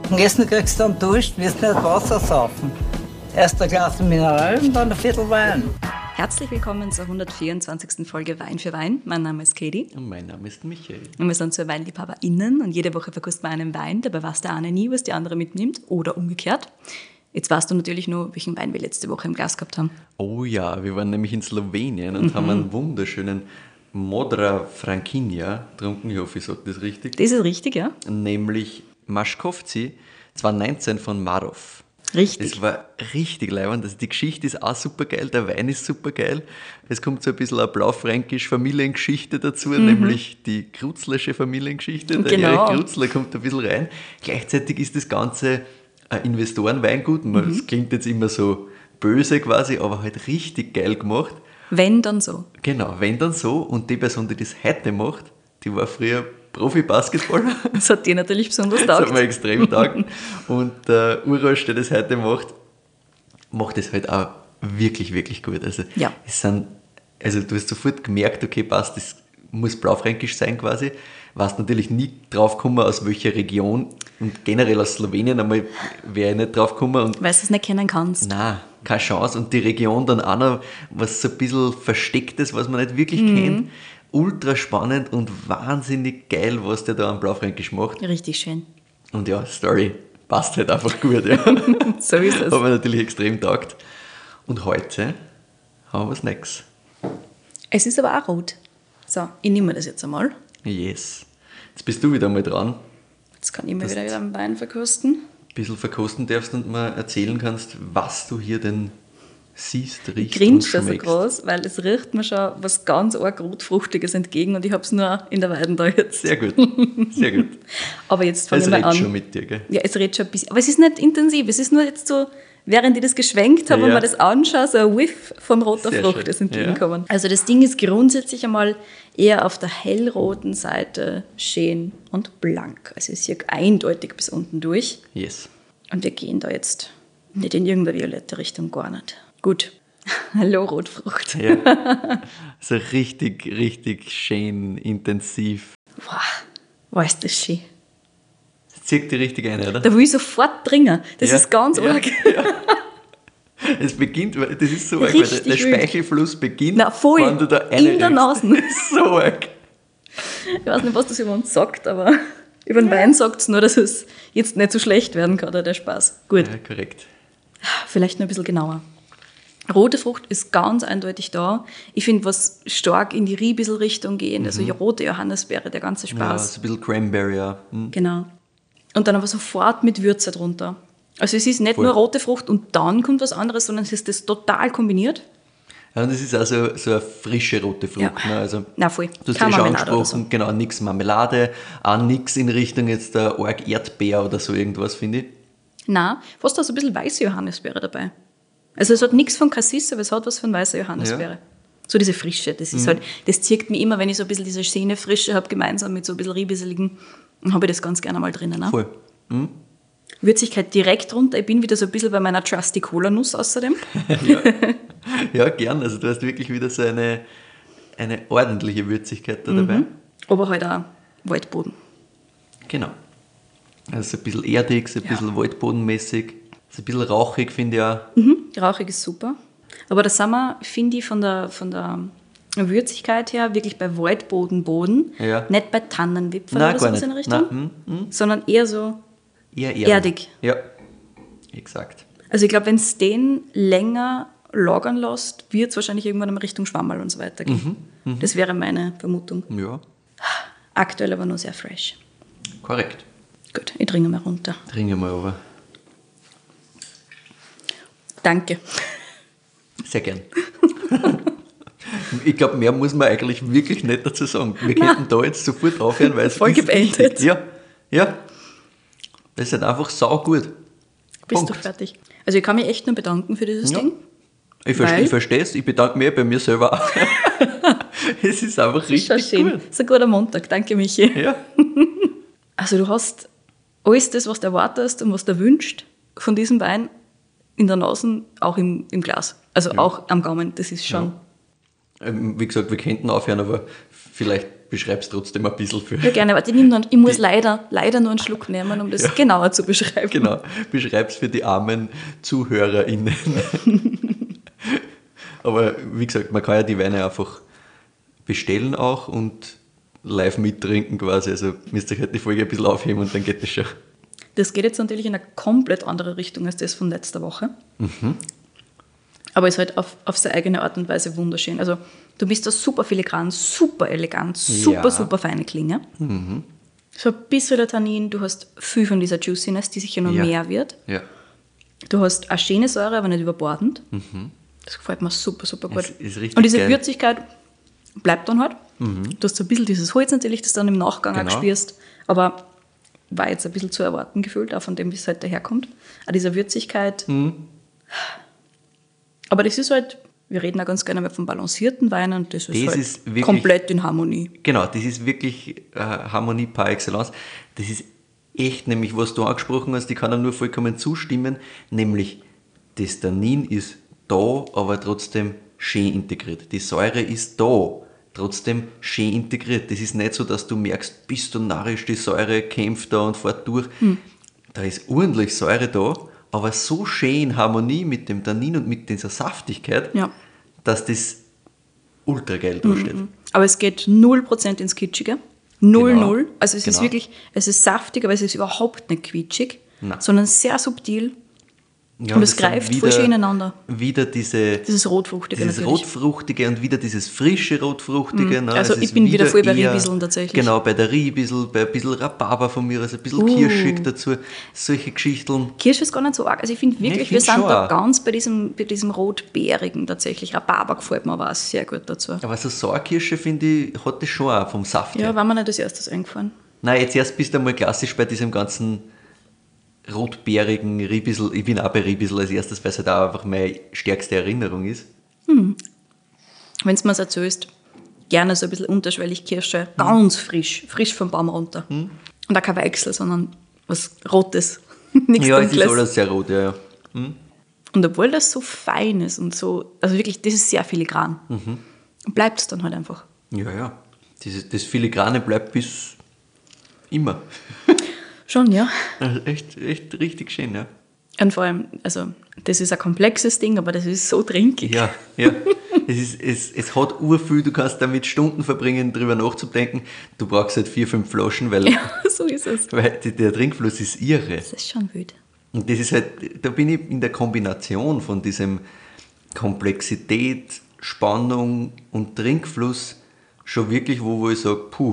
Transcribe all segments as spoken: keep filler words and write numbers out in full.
Zum Essen kriegst du dann Durst, wirst nicht Wasser saufen. Erst ein Glas Mineral und dann ein Viertel Wein. Herzlich willkommen zur hundertvierundzwanzigsten Folge Wein für Wein. Mein Name ist Katie. Und mein Name ist Michael. Und wir sind zwei WeinliebhaberInnen und jede Woche verkosten wir einen Wein. Dabei weiß der eine nie, was die andere mitnimmt oder umgekehrt. Jetzt weißt du natürlich nur, welchen Wein wir letzte Woche im Glas gehabt haben. Oh ja, wir waren nämlich in Slowenien und mhm. haben einen wunderschönen Modra Frankinja getrunken. Ich hoffe, ich sage das richtig. Das ist richtig, ja. Nämlich Maschkovci zweitausendneunzehn von Marov. Richtig. Es war richtig leibend. Also die Geschichte ist auch super geil, der Wein ist super geil. Es kommt so ein bisschen eine blaufränkisch Familiengeschichte dazu, mhm. nämlich die Krutzlersche Familiengeschichte. Der genau. Erich Krutzler kommt ein bisschen rein. Gleichzeitig ist das Ganze ein Investorenweingut. Das mhm. klingt jetzt immer so böse quasi, aber halt richtig geil gemacht. Wenn, dann so. Genau, wenn, dann so. Und die Person, die das heute macht, die war früher Profi-Basketballer. Das hat dir natürlich besonders taugt. Das hat mir extrem taugt. Und der Urosch, der das heute macht, macht das halt auch wirklich, wirklich gut. Also, ja. es sind, also du hast sofort gemerkt, okay, passt, das muss blaufränkisch sein quasi. Warst natürlich nie drauf gekommen, aus welcher Region und generell aus Slowenien einmal wäre ich nicht drauf gekommen. Weil du es nicht kennen kannst. Nein, keine Chance. Und die Region dann auch noch, was so ein bisschen Verstecktes, was man nicht wirklich mhm. kennt. Ultra spannend und wahnsinnig geil, was der da am Blaufränkisch macht. Richtig schön. Und ja, Story passt halt einfach gut. Ja. So ist es. Hat mir natürlich extrem taugt. Und heute haben wir was Nächstes. Es ist aber auch rot. So, ich nehme das jetzt einmal. Yes. Jetzt bist du wieder mal dran. Jetzt kann ich mir wieder, wieder einen Wein verkosten. Ein bisschen verkosten darfst und mal erzählen kannst, was du hier denn siehst, riechst Grinst und so groß, weil es riecht mir schon was ganz arg Rotfruchtiges entgegen und ich habe es nur in der Weiden da jetzt. Sehr gut, sehr gut. Aber jetzt fange ich mal an. Es redet schon mit dir, gell? Ja, es redet schon ein bisschen. Aber es ist nicht intensiv, es ist nur jetzt so, während ich das geschwenkt habe ja. und mir das anschaue, so ein Whiff von roter Sehr Frucht schön. ist entgegenkommen. Ja. Also das Ding ist grundsätzlich einmal eher auf der hellroten Seite schön und blank. Also es ist eindeutig bis unten durch. Yes. Und wir gehen da jetzt nicht in irgendeine violette Richtung, gar nicht. Gut. Hallo Rotfrucht. Ja. So richtig, richtig schön, intensiv. Wow, war ist das schön. Das zieht die richtig ein, oder? Da will ich sofort dringen. Das ja. ist ganz ja. arg. Ja. Es beginnt, das ist so arg, weil der, der Speichelfluss beginnt, Na, voll, wenn du da in der Nase. Das ist so arg. Ich weiß nicht, was das über uns sagt, aber über den Wein sagt es nur, dass es jetzt nicht so schlecht werden kann, oder der Spaß. Gut. Ja, korrekt. Vielleicht noch ein bisschen genauer. Rote Frucht ist ganz eindeutig da. Ich finde, was stark in die Riebissel-Richtung gehen, mhm. also die rote Johannisbeere, der ganze Spaß. Ja, so ein bisschen Cranberry, ja. Mhm. Genau. Und dann aber sofort mit Würze drunter. Also es ist nicht Voll. Nur rote Frucht und dann kommt was anderes, sondern es ist das total kombiniert. Ja, und es ist also so eine frische rote Frucht. Ja. Ne? Also, Na voll. du hast Keine ja schon Marmelade angesprochen, so. genau, nichts Marmelade, auch nichts in Richtung jetzt der arg Erdbeer oder so irgendwas, finde ich. Nein, fast da so ein bisschen weiße Johannisbeere dabei. Also es hat nichts von Cassis, aber es hat was von weißer Johannisbeere. Ja. So diese Frische, das ist mhm. halt, das zirkt mich immer, wenn ich so ein bisschen diese Szenefrische habe, gemeinsam mit so ein bisschen Riebisseligen, dann habe ich das ganz gerne mal drinnen. Ne? Voll. Mhm. Würzigkeit direkt runter. Ich bin wieder so ein bisschen bei meiner Trusty Cola-Nuss außerdem. ja. ja, gern. Also du hast wirklich wieder so eine, eine ordentliche Würzigkeit da dabei. Mhm. Aber halt auch Waldboden. Genau. Also ein bisschen erdig, so ein ja. bisschen waldbodenmäßig. So ein bisschen rauchig, finde ich auch. Mhm. Rauchig ist super. Aber da sind wir, finde ich, von der, von der Würzigkeit her wirklich bei Waldbodenboden. Ja. Nicht bei Tannenwipfel oder sowas in der Richtung. Nein. Hm, hm. Sondern eher so eher erdig. Ja, exakt. Also ich glaube, wenn es den länger lagern lässt, wird es wahrscheinlich irgendwann in Richtung Schwammerl und so weiter gehen. Mhm. Mhm. Das wäre meine Vermutung. Ja. Aktuell aber nur sehr fresh. Korrekt. Gut, ich trinke mal runter. Trinke mal over. Danke. Sehr gern. Ich glaube, mehr muss man eigentlich wirklich nicht dazu sagen. Wir könnten da jetzt sofort aufhören, weil es Folge beendet. Ja, ja. Das ist halt einfach saugut. Bist Punkt. Du fertig? Also ich kann mich echt nur bedanken für dieses ja. Ding. Ich, verste, ich verstehe es, ich bedanke mich bei mir selber auch. Es ist einfach das richtig ist schön. gut. Das ist ein guter Montag, danke Michi. Ja. Also du hast alles das, was du erwartest und was du wünschst von diesem Wein in der Nase, auch im, im Glas. Also ja. auch am Gaumen, das ist schon... Ja. Wie gesagt, wir könnten aufhören, aber vielleicht beschreib es trotzdem ein bisschen für... Ja, gerne, aber ich, nehm noch, ich muss leider, leider nur einen Schluck nehmen, um das ja. genauer zu beschreiben. Genau, beschreib es für die armen ZuhörerInnen. Aber wie gesagt, man kann ja die Weine einfach bestellen auch und live mittrinken quasi. Also müsst ihr euch halt die Folge ein bisschen aufheben und dann geht das schon. Das geht jetzt natürlich in eine komplett andere Richtung als das von letzter Woche. Mhm. Aber ist halt auf, auf seine eigene Art und Weise wunderschön. Also du bist da super filigran, super elegant, super, ja. super feine Klinge. Mhm. So ein bisschen der Tannin, du hast viel von dieser Juiciness, die sicher noch ja. mehr wird. Ja. Du hast eine schöne Säure, aber nicht überbordend. Mhm. Das gefällt mir super, super gut. Es ist richtig und diese geil. Würzigkeit bleibt dann halt. Mhm. Du hast so ein bisschen dieses Holz natürlich, das dann im Nachgang genau. auch spürst. Aber war jetzt ein bisschen zu erwarten gefühlt, auch von dem, wie es halt daherkommt. Auch diese Würzigkeit. Mhm. Aber das ist halt, wir reden auch ganz gerne mal von balancierten Weinen und das, das ist halt ist wirklich, komplett in Harmonie. Genau, das ist wirklich äh, Harmonie par excellence. Das ist echt, nämlich was du angesprochen hast, ich kann da nur vollkommen zustimmen, nämlich das Tannin ist da, aber trotzdem schön integriert. Die Säure ist da, trotzdem schön integriert. Das ist nicht so, dass du merkst, bist du narrisch, die Säure kämpft da und fährt durch. Hm. Da ist ordentlich Säure da, aber so schön in Harmonie mit dem Tannin und mit dieser Saftigkeit, ja. dass das ultra geil dasteht. Mhm. Aber es geht null Prozent ins Kitschige. Null, genau. null. Also es genau. ist wirklich, es ist saftig, aber es ist überhaupt nicht quietschig, Nein. sondern sehr subtil. Ja, und es greift voll schön ineinander. Wieder diese, dieses Rotfruchtige dieses natürlich. Rotfruchtige und wieder dieses frische Rotfruchtige. Mhm. Ne? Also ich bin wieder, wieder voll bei Riebisseln tatsächlich. Genau, bei der Riebissel, bei ein bisschen Rhabarber von mir, also ein bisschen uh. kirschig dazu, solche Geschichten. Kirsch ist gar nicht so arg. Also ich finde wirklich, nee, ich find wir sind da auch. ganz bei diesem, bei diesem Rotbeerigen tatsächlich. Rhabarber gefällt mir aber auch sehr gut dazu. Aber so Sauerkirsche, finde ich, hat das schon auch vom Saft Ja, her. war mir nicht als erstes eingefallen. Nein, jetzt erst bist du einmal klassisch bei diesem ganzen rotbeerigen Riebissel. Ich bin auch bei Riebissel als erstes, weil es halt auch einfach meine stärkste Erinnerung ist. Hm. Wenn du mir es erzählst, gerne so ein bisschen unterschwellig Kirsche, hm. ganz frisch, frisch vom Baum runter. Hm. Und auch kein Weichsel, sondern was Rotes, nichts Ja, Dunkles. es ist alles sehr rot, ja. ja. Hm. Und obwohl das so fein ist und so, also wirklich, das ist sehr filigran, mhm. bleibt es dann halt einfach. Ja, ja. Das, das Filigrane bleibt bis immer. Schon, ja. Also echt, echt richtig schön, ja. Und vor allem, also das ist ein komplexes Ding, aber das ist so trinkig. Ja, ja. es, ist, es, es hat urviel, du kannst damit Stunden verbringen, darüber nachzudenken. Du brauchst halt vier, fünf Flaschen, weil, ja, so ist es. weil der Trinkfluss ist irre. Das ist schon wild. Und das ist halt, da bin ich in der Kombination von diesem Komplexität, Spannung und Trinkfluss schon wirklich, wo, wo ich sage, puh,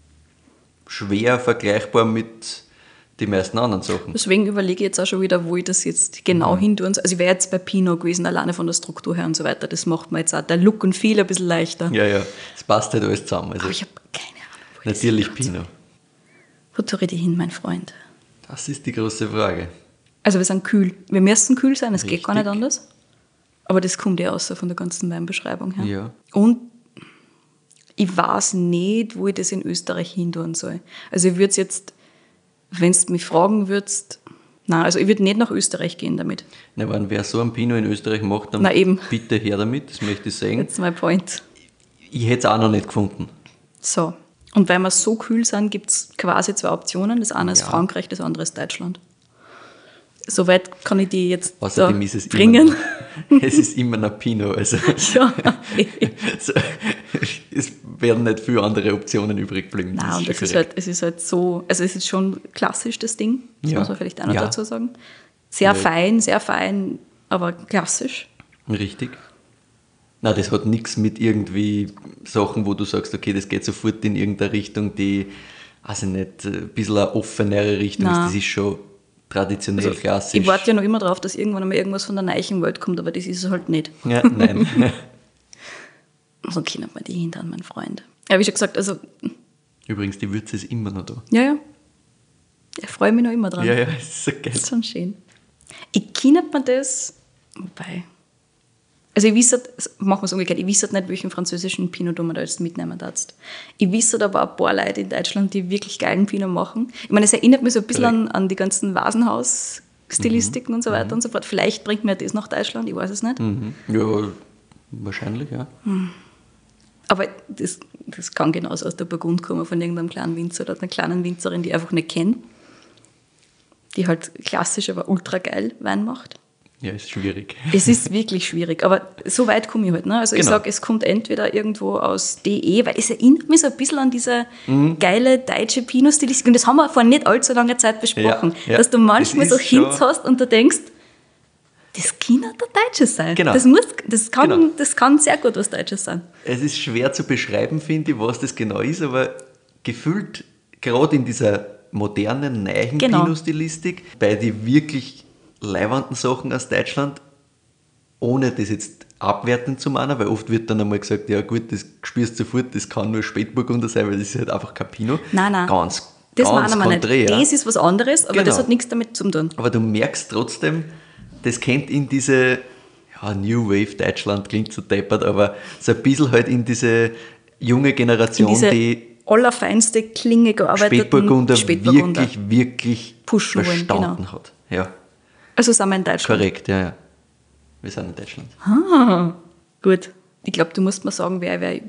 schwer vergleichbar mit den meisten anderen Sachen. Deswegen überlege ich jetzt auch schon wieder, wo ich das jetzt genau mhm. hin tue. Also ich wäre jetzt bei Pinot gewesen, alleine von der Struktur her und so weiter. Das macht mir jetzt auch der Look und Feel ein bisschen leichter. Ja, ja, es passt halt alles zusammen. Also aber ich habe keine Ahnung, wo natürlich Pinot. Wo tue ich die hin, mein Freund? Das ist die große Frage. Also wir sind kühl. Wir müssen kühl sein, es geht gar nicht anders. Aber das kommt ja außer von der ganzen Weinbeschreibung her. Ja. Und ich weiß nicht, wo ich das in Österreich hin tun soll. Also ich würde es jetzt, wenn du mich fragen würdest, nein, also ich würde nicht nach Österreich gehen damit. Na, wenn wer so einen Pinot in Österreich macht, dann Na, eben. bitte her damit, das möchte ich sagen. That's my point. Ich hätte es auch noch nicht gefunden. So, und weil wir so kühl sind, gibt es quasi zwei Optionen. Das eine ist Ja. Frankreich, das andere ist Deutschland. Soweit kann ich die jetzt Außerdem ist es bringen. Immer, es ist immer ein Pinot. Also ja. so, es werden nicht viele andere Optionen übrig bleiben. Nein, und es ist, halt, es ist halt so, also es ist schon klassisch, das Ding, das ja. muss man vielleicht auch noch ja. dazu sagen. Sehr ja. fein, sehr fein, aber klassisch. Richtig. Nein, das hat nichts mit irgendwie Sachen, wo du sagst, okay, das geht sofort in irgendeine Richtung, die, also nicht, ein bisschen eine offenere Richtung Nein. ist. Das ist schon traditionell, also, klassisch. Ich warte ja noch immer darauf, dass irgendwann einmal irgendwas von der neuen Welt kommt, aber das ist es halt nicht. Ja, nein. So kennt man die Hintern, mein Freund. Ja, wie schon gesagt, also... Übrigens, die Würze ist immer noch da. Ja, ja. Ich freue mich noch immer dran. Ja, ja, das ist so geil. Das ist schon schön. Ich kenne mir das... Wobei... Also ich wisse, machen wir es umgekehrt, ich wisse nicht, welchen französischen Pinot du mir da jetzt mitnehmen darfst. Ich wisse aber ein paar Leute in Deutschland, die wirklich geilen Pinot machen. Ich meine, es erinnert mich so ein bisschen an, an die ganzen Vasenhaus-Stilistiken mhm. und so weiter mhm. und so fort. Vielleicht bringt mir das nach Deutschland, ich weiß es nicht. Mhm. Ja, wahrscheinlich, ja. Mhm. Aber das, das kann genauso aus der Burgund kommen, von irgendeinem kleinen Winzer oder einer kleinen Winzerin, die ich einfach nicht kenne, die halt klassisch, aber ultra geil Wein macht. Ja, ist schwierig. Es ist wirklich schwierig, aber so weit komme ich halt. Ne? Also Genau. ich sage, es kommt entweder irgendwo aus D E, weil es erinnert mich so ein bisschen an diese mhm. geile deutsche Pinot-Stilistik. Und das haben wir vor nicht allzu langer Zeit besprochen, ja, ja. dass du manchmal das so Hints hast und du denkst, das kann der Deutsche sein. Genau. Das, muss, das, kann, genau. das kann sehr gut was Deutsches sein. Es ist schwer zu beschreiben, finde ich, was das genau ist, aber gefühlt, gerade in dieser modernen, neuen genau. Pinot-Stilistik, bei den wirklich leiwanden Sachen aus Deutschland, ohne das jetzt abwertend zu meinen, weil oft wird dann einmal gesagt, ja gut, das spürst du sofort, das kann nur Spätburgunder sein, weil das ist halt einfach kein Pinot. Nein, nein. Ganz, das ganz meinen wir konträr. nicht. Das ist was anderes, aber genau. das hat nichts damit zu tun. Aber du merkst trotzdem, das kennt in diese, ja, New Wave Deutschland klingt so deppert, aber so ein bisschen halt in diese junge Generation, in diese die allerfeinste Klinge gearbeiteten Spätburgunder, Spätburgunder wirklich, wirklich pushen wollen, verstanden genau. hat. Ja. Also sind wir in Deutschland. Korrekt, ja, ja. Wir sind in Deutschland. Ah, gut. Ich glaube, du musst mir sagen, wer wer.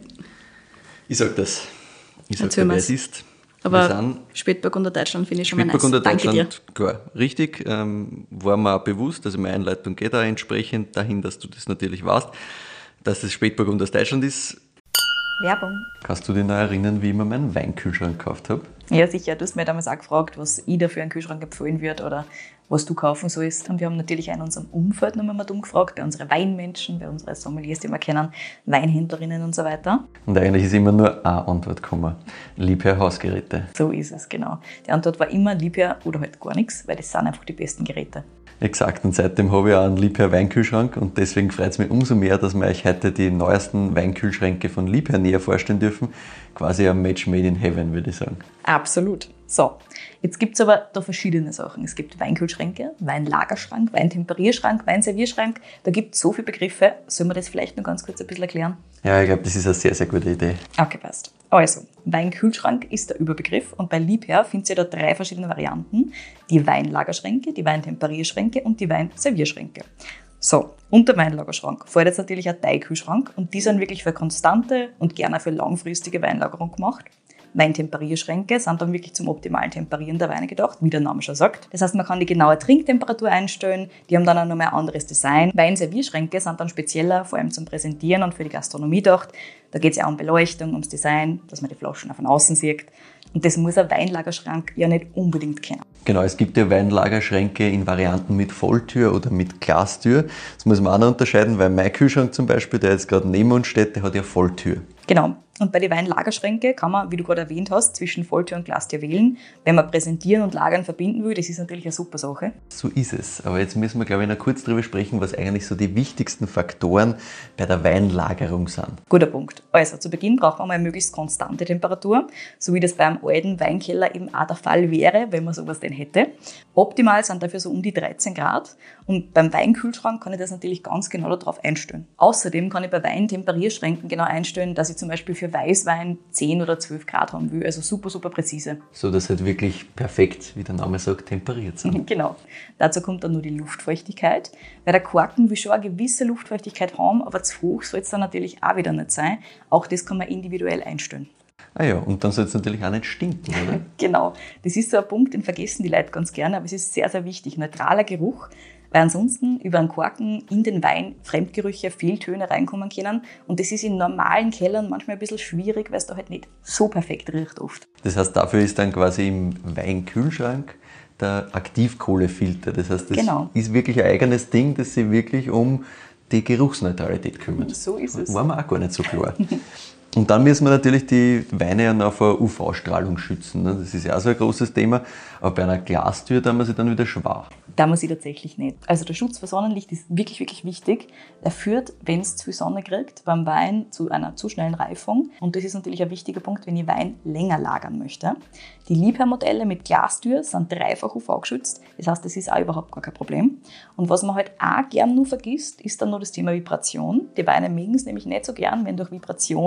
Ich sag das. Ich sag Erzähl dir, wer mir's. es ist. Aber Spätburgunder Deutschland finde ich schon mal nice. Spätburgunder Danke dir. Deutschland, klar, richtig. Ähm, war mir auch bewusst, also meine Einleitung geht auch entsprechend dahin, dass du das natürlich weißt, dass das Spätburgunder aus Deutschland ist. Werbung. Kannst du dich noch erinnern, wie ich mir meinen Weinkühlschrank gekauft habe? Ja, sicher. Du hast mir damals auch gefragt, was ich da für einen Kühlschrank empfehlen würde oder was du kaufen sollst. Und wir haben natürlich auch in unserem Umfeld noch mal umgefragt, bei unseren Weinmenschen, bei unseren Sommeliers, die wir kennen, Weinhändlerinnen und so weiter. Und eigentlich ist immer nur eine Antwort gekommen. Liebherr Hausgeräte. So ist es, genau. Die Antwort war immer Liebherr oder halt gar nichts, weil das sind einfach die besten Geräte. Exakt, und seitdem habe ich auch einen Liebherr Weinkühlschrank und deswegen freut es mich umso mehr, dass wir euch heute die neuesten Weinkühlschränke von Liebherr näher vorstellen dürfen. Quasi ein Match made in heaven, würde ich sagen. Absolut. So, jetzt gibt es aber da verschiedene Sachen. Es gibt Weinkühlschränke, Weinlagerschrank, Weintemperierschrank, Weinservierschrank. Da gibt es so viele Begriffe. Sollen wir das vielleicht noch ganz kurz ein bisschen erklären? Ja, ich glaube, das ist eine sehr, sehr gute Idee. Okay, passt. Also, Weinkühlschrank ist der Überbegriff und bei Liebherr findet ihr da drei verschiedene Varianten. Die Weinlagerschränke, die Weintemperierschränke und die Weinservierschränke. So, unter Weinlagerschrank fällt jetzt natürlich ein Teigkühlschrank und die sind wirklich für konstante und gerne für langfristige Weinlagerung gemacht. Weintemperierschränke sind dann wirklich zum optimalen Temperieren der Weine gedacht, wie der Name schon sagt. Das heißt, man kann die genaue Trinktemperatur einstellen, die haben dann auch nochmal ein anderes Design. Weinservierschränke sind dann spezieller, vor allem zum Präsentieren und für die Gastronomie gedacht. Da geht es ja auch um Beleuchtung, ums Design, dass man die Flaschen auch von außen sieht. Und das muss ein Weinlagerschrank ja nicht unbedingt kennen. Genau, es gibt ja Weinlagerschränke in Varianten mit Volltür oder mit Glastür. Das muss man auch noch unterscheiden, weil mein Kühlschrank zum Beispiel, der jetzt gerade neben uns steht, der hat ja Volltür. Genau. Und bei den Weinlagerschränke kann man, wie du gerade erwähnt hast, zwischen Volltür und Glastür wählen. Wenn man präsentieren und lagern verbinden will, das ist natürlich eine super Sache. So ist es. Aber jetzt müssen wir, glaube ich, noch kurz darüber sprechen, was eigentlich so die wichtigsten Faktoren bei der Weinlagerung sind. Guter Punkt. Also, zu Beginn braucht man mal eine möglichst konstante Temperatur, so wie das beim alten Weinkeller eben auch der Fall wäre, wenn man sowas denn hätte. Optimal sind dafür so um die dreizehn Grad. Und beim Weinkühlschrank kann ich das natürlich ganz genau darauf einstellen. Außerdem kann ich bei Weintemperierschränken genau einstellen, dass ich zum Beispiel für Weißwein zehn oder zwölf Grad haben will. Also super, super präzise. So, dass halt wirklich perfekt, wie der Name sagt, temperiert sind. Genau. Dazu kommt dann nur die Luftfeuchtigkeit. Weil der Korken will schon eine gewisse Luftfeuchtigkeit haben, aber zu hoch soll es dann natürlich auch wieder nicht sein. Auch das kann man individuell einstellen. Ah ja, und dann soll es natürlich auch nicht stinken, oder? Genau. Das ist so ein Punkt, den vergessen die Leute ganz gerne, aber es ist sehr, sehr wichtig. Neutraler Geruch, weil ansonsten über einen Korken in den Wein Fremdgerüche, Fehltöne reinkommen können. Und das ist in normalen Kellern manchmal ein bisschen schwierig, weil es da halt nicht so perfekt riecht oft. Das heißt, dafür ist dann quasi im Weinkühlschrank der Aktivkohlefilter. Das heißt, das genau. ist wirklich ein eigenes Ding, das sich wirklich um die Geruchsneutralität kümmert. So ist es. War mir auch gar nicht so klar. Und dann müssen wir natürlich die Weine ja noch vor U V-Strahlung schützen. Das ist ja auch so ein großes Thema. Aber bei einer Glastür da man sich dann wieder schwach. Da muss ich tatsächlich nicht. Also der Schutz vor Sonnenlicht ist wirklich, wirklich wichtig. Er führt, wenn es zu viel Sonne kriegt, beim Wein zu einer zu schnellen Reifung. Und das ist natürlich ein wichtiger Punkt, wenn ich Wein länger lagern möchte. Die Liebherr-Modelle mit Glastür sind dreifach U V geschützt. Das heißt, das ist auch überhaupt gar kein Problem. Und was man halt auch gern nur vergisst, ist dann nur das Thema Vibration. Die Weine mögen es nämlich nicht so gern, wenn durch Vibration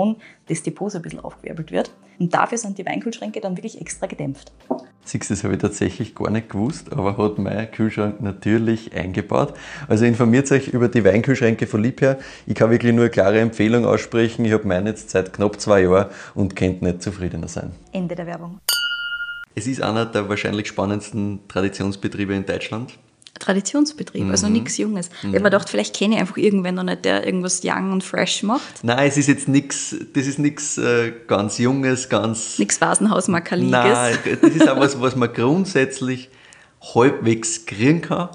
das Depot so ein bisschen aufgewirbelt wird. Und dafür sind die Weinkühlschränke dann wirklich extra gedämpft. Siehst du, das habe ich tatsächlich gar nicht gewusst, aber hat mein Kühlschrank natürlich eingebaut. Also informiert euch über die Weinkühlschränke von Liebherr. Ich kann wirklich nur eine klare Empfehlung aussprechen. Ich habe meinen jetzt seit knapp zwei Jahren und könnte nicht zufriedener sein. Ende der Werbung. Es ist einer der wahrscheinlich spannendsten Traditionsbetriebe in Deutschland. Traditionsbetrieb, also nichts Junges. Mhm. Ich habe mir gedacht, vielleicht kenne ich einfach irgendwen noch nicht, der irgendwas young und fresh macht. Nein, es ist jetzt nichts, das ist nichts äh, ganz Junges, ganz... Nichts Vasenhausmakaliges. Nein, das ist auch was, was man grundsätzlich halbwegs kriegen kann.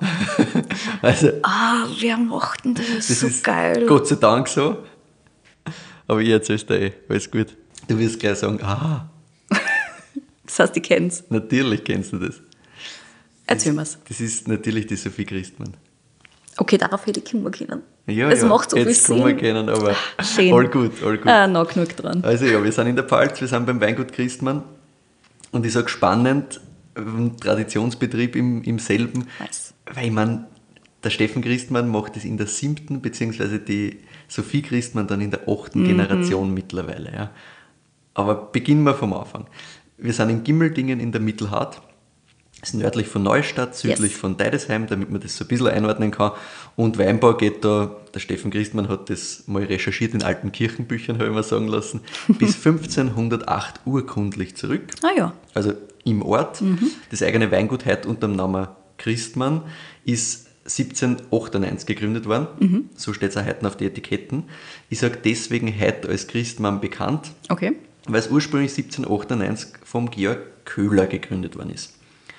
Also, ah, wer macht denn das? das so ist geil. Gott sei Dank so. Aber ich erzähl's dir eh, alles gut. Du wirst gleich sagen, ah... Das heißt, ich kenn's. Natürlich kennst du das. Erzähl mir's. Das ist natürlich die Sophie Christmann. Okay, darauf hätte ich kommen können. Ja, das ja, macht so viel jetzt Sinn. kommen können, aber Schön. all gut, all gut. Ah, noch genug dran. Also ja, wir sind in der Pfalz, wir sind beim Weingut Christmann und ich sage spannend, ein Traditionsbetrieb im, im selben, Nice. weil ich meine, der Steffen Christmann macht das in der siebten, beziehungsweise die Sophie Christmann dann in der achten Mhm. Generation mittlerweile. Ja. Aber beginnen wir vom Anfang. Wir sind in Gimmeldingen in der Mittelhart. Das ist nördlich von Neustadt, südlich Yes. von Deidesheim, damit man das so ein bisschen einordnen kann. Und Weinbau geht da, der Steffen Christmann hat das mal recherchiert in alten Kirchenbüchern, habe ich mir sagen lassen, bis fünfzehnhundertacht urkundlich zurück. Ah ja. Also im Ort. Das eigene Weingut heute unter dem Namen Christmann ist siebzehnhundertachtundneunzig gegründet worden. Mhm. So steht es auch heute auf die Etiketten. Ich sage deswegen heute als Christmann bekannt, Okay. weil es ursprünglich siebzehnhundertachtundneunzig vom Georg Köhler gegründet worden ist.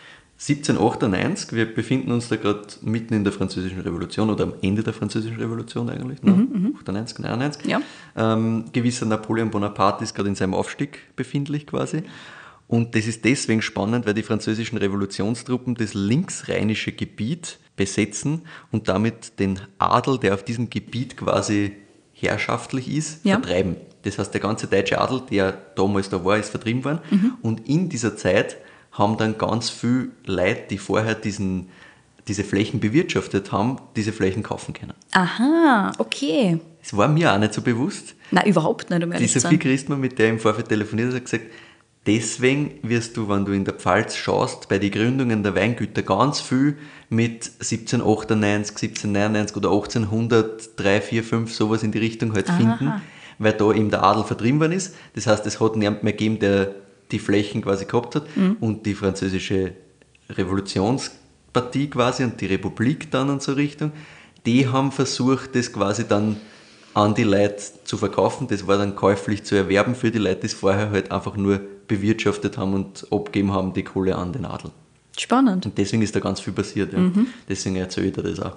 siebzehnhundertachtundneunzig, wir befinden uns da gerade mitten in der Französischen Revolution oder am Ende der Französischen Revolution eigentlich, ne? achtundneunzig, neunundneunzig. Ja. Ähm, gewisser Napoleon Bonaparte ist gerade in seinem Aufstieg befindlich quasi. Und das ist deswegen spannend, weil die französischen Revolutionstruppen das linksrheinische Gebiet besetzen und damit den Adel, der auf diesem Gebiet quasi herrschaftlich ist, Ja. vertreiben. Das heißt, der ganze deutsche Adel, der damals da war, ist vertrieben worden. Und in dieser Zeit haben dann ganz viele Leute, die vorher diesen, diese Flächen bewirtschaftet haben, diese Flächen kaufen können. Aha, okay. Das war mir auch nicht so bewusst. Nein, überhaupt nicht, um Die ehrlich zu Sophie sein. Christmann, mit der ich im Vorfeld telefoniert habe, hat gesagt, deswegen wirst du, wenn du in der Pfalz schaust, bei den Gründungen der Weingüter ganz viel mit siebzehnhundertachtundneunzig, siebzehnhundertneunundneunzig oder achtzehnhundert, drei, vier, fünf, sowas in die Richtung halt finden, weil da eben der Adel vertrieben worden ist. Das heißt, es hat niemand mehr gegeben, der die Flächen quasi gehabt hat. Und die französische Revolutionspartie quasi und die Republik dann und so Richtung, die haben versucht, das quasi dann an die Leute zu verkaufen. Das war dann käuflich zu erwerben für die Leute, die es vorher halt einfach nur bewirtschaftet haben und abgegeben haben, die Kohle an den Adel. Spannend. Und deswegen ist da ganz viel passiert. Ja. Deswegen erzähle ich dir das auch.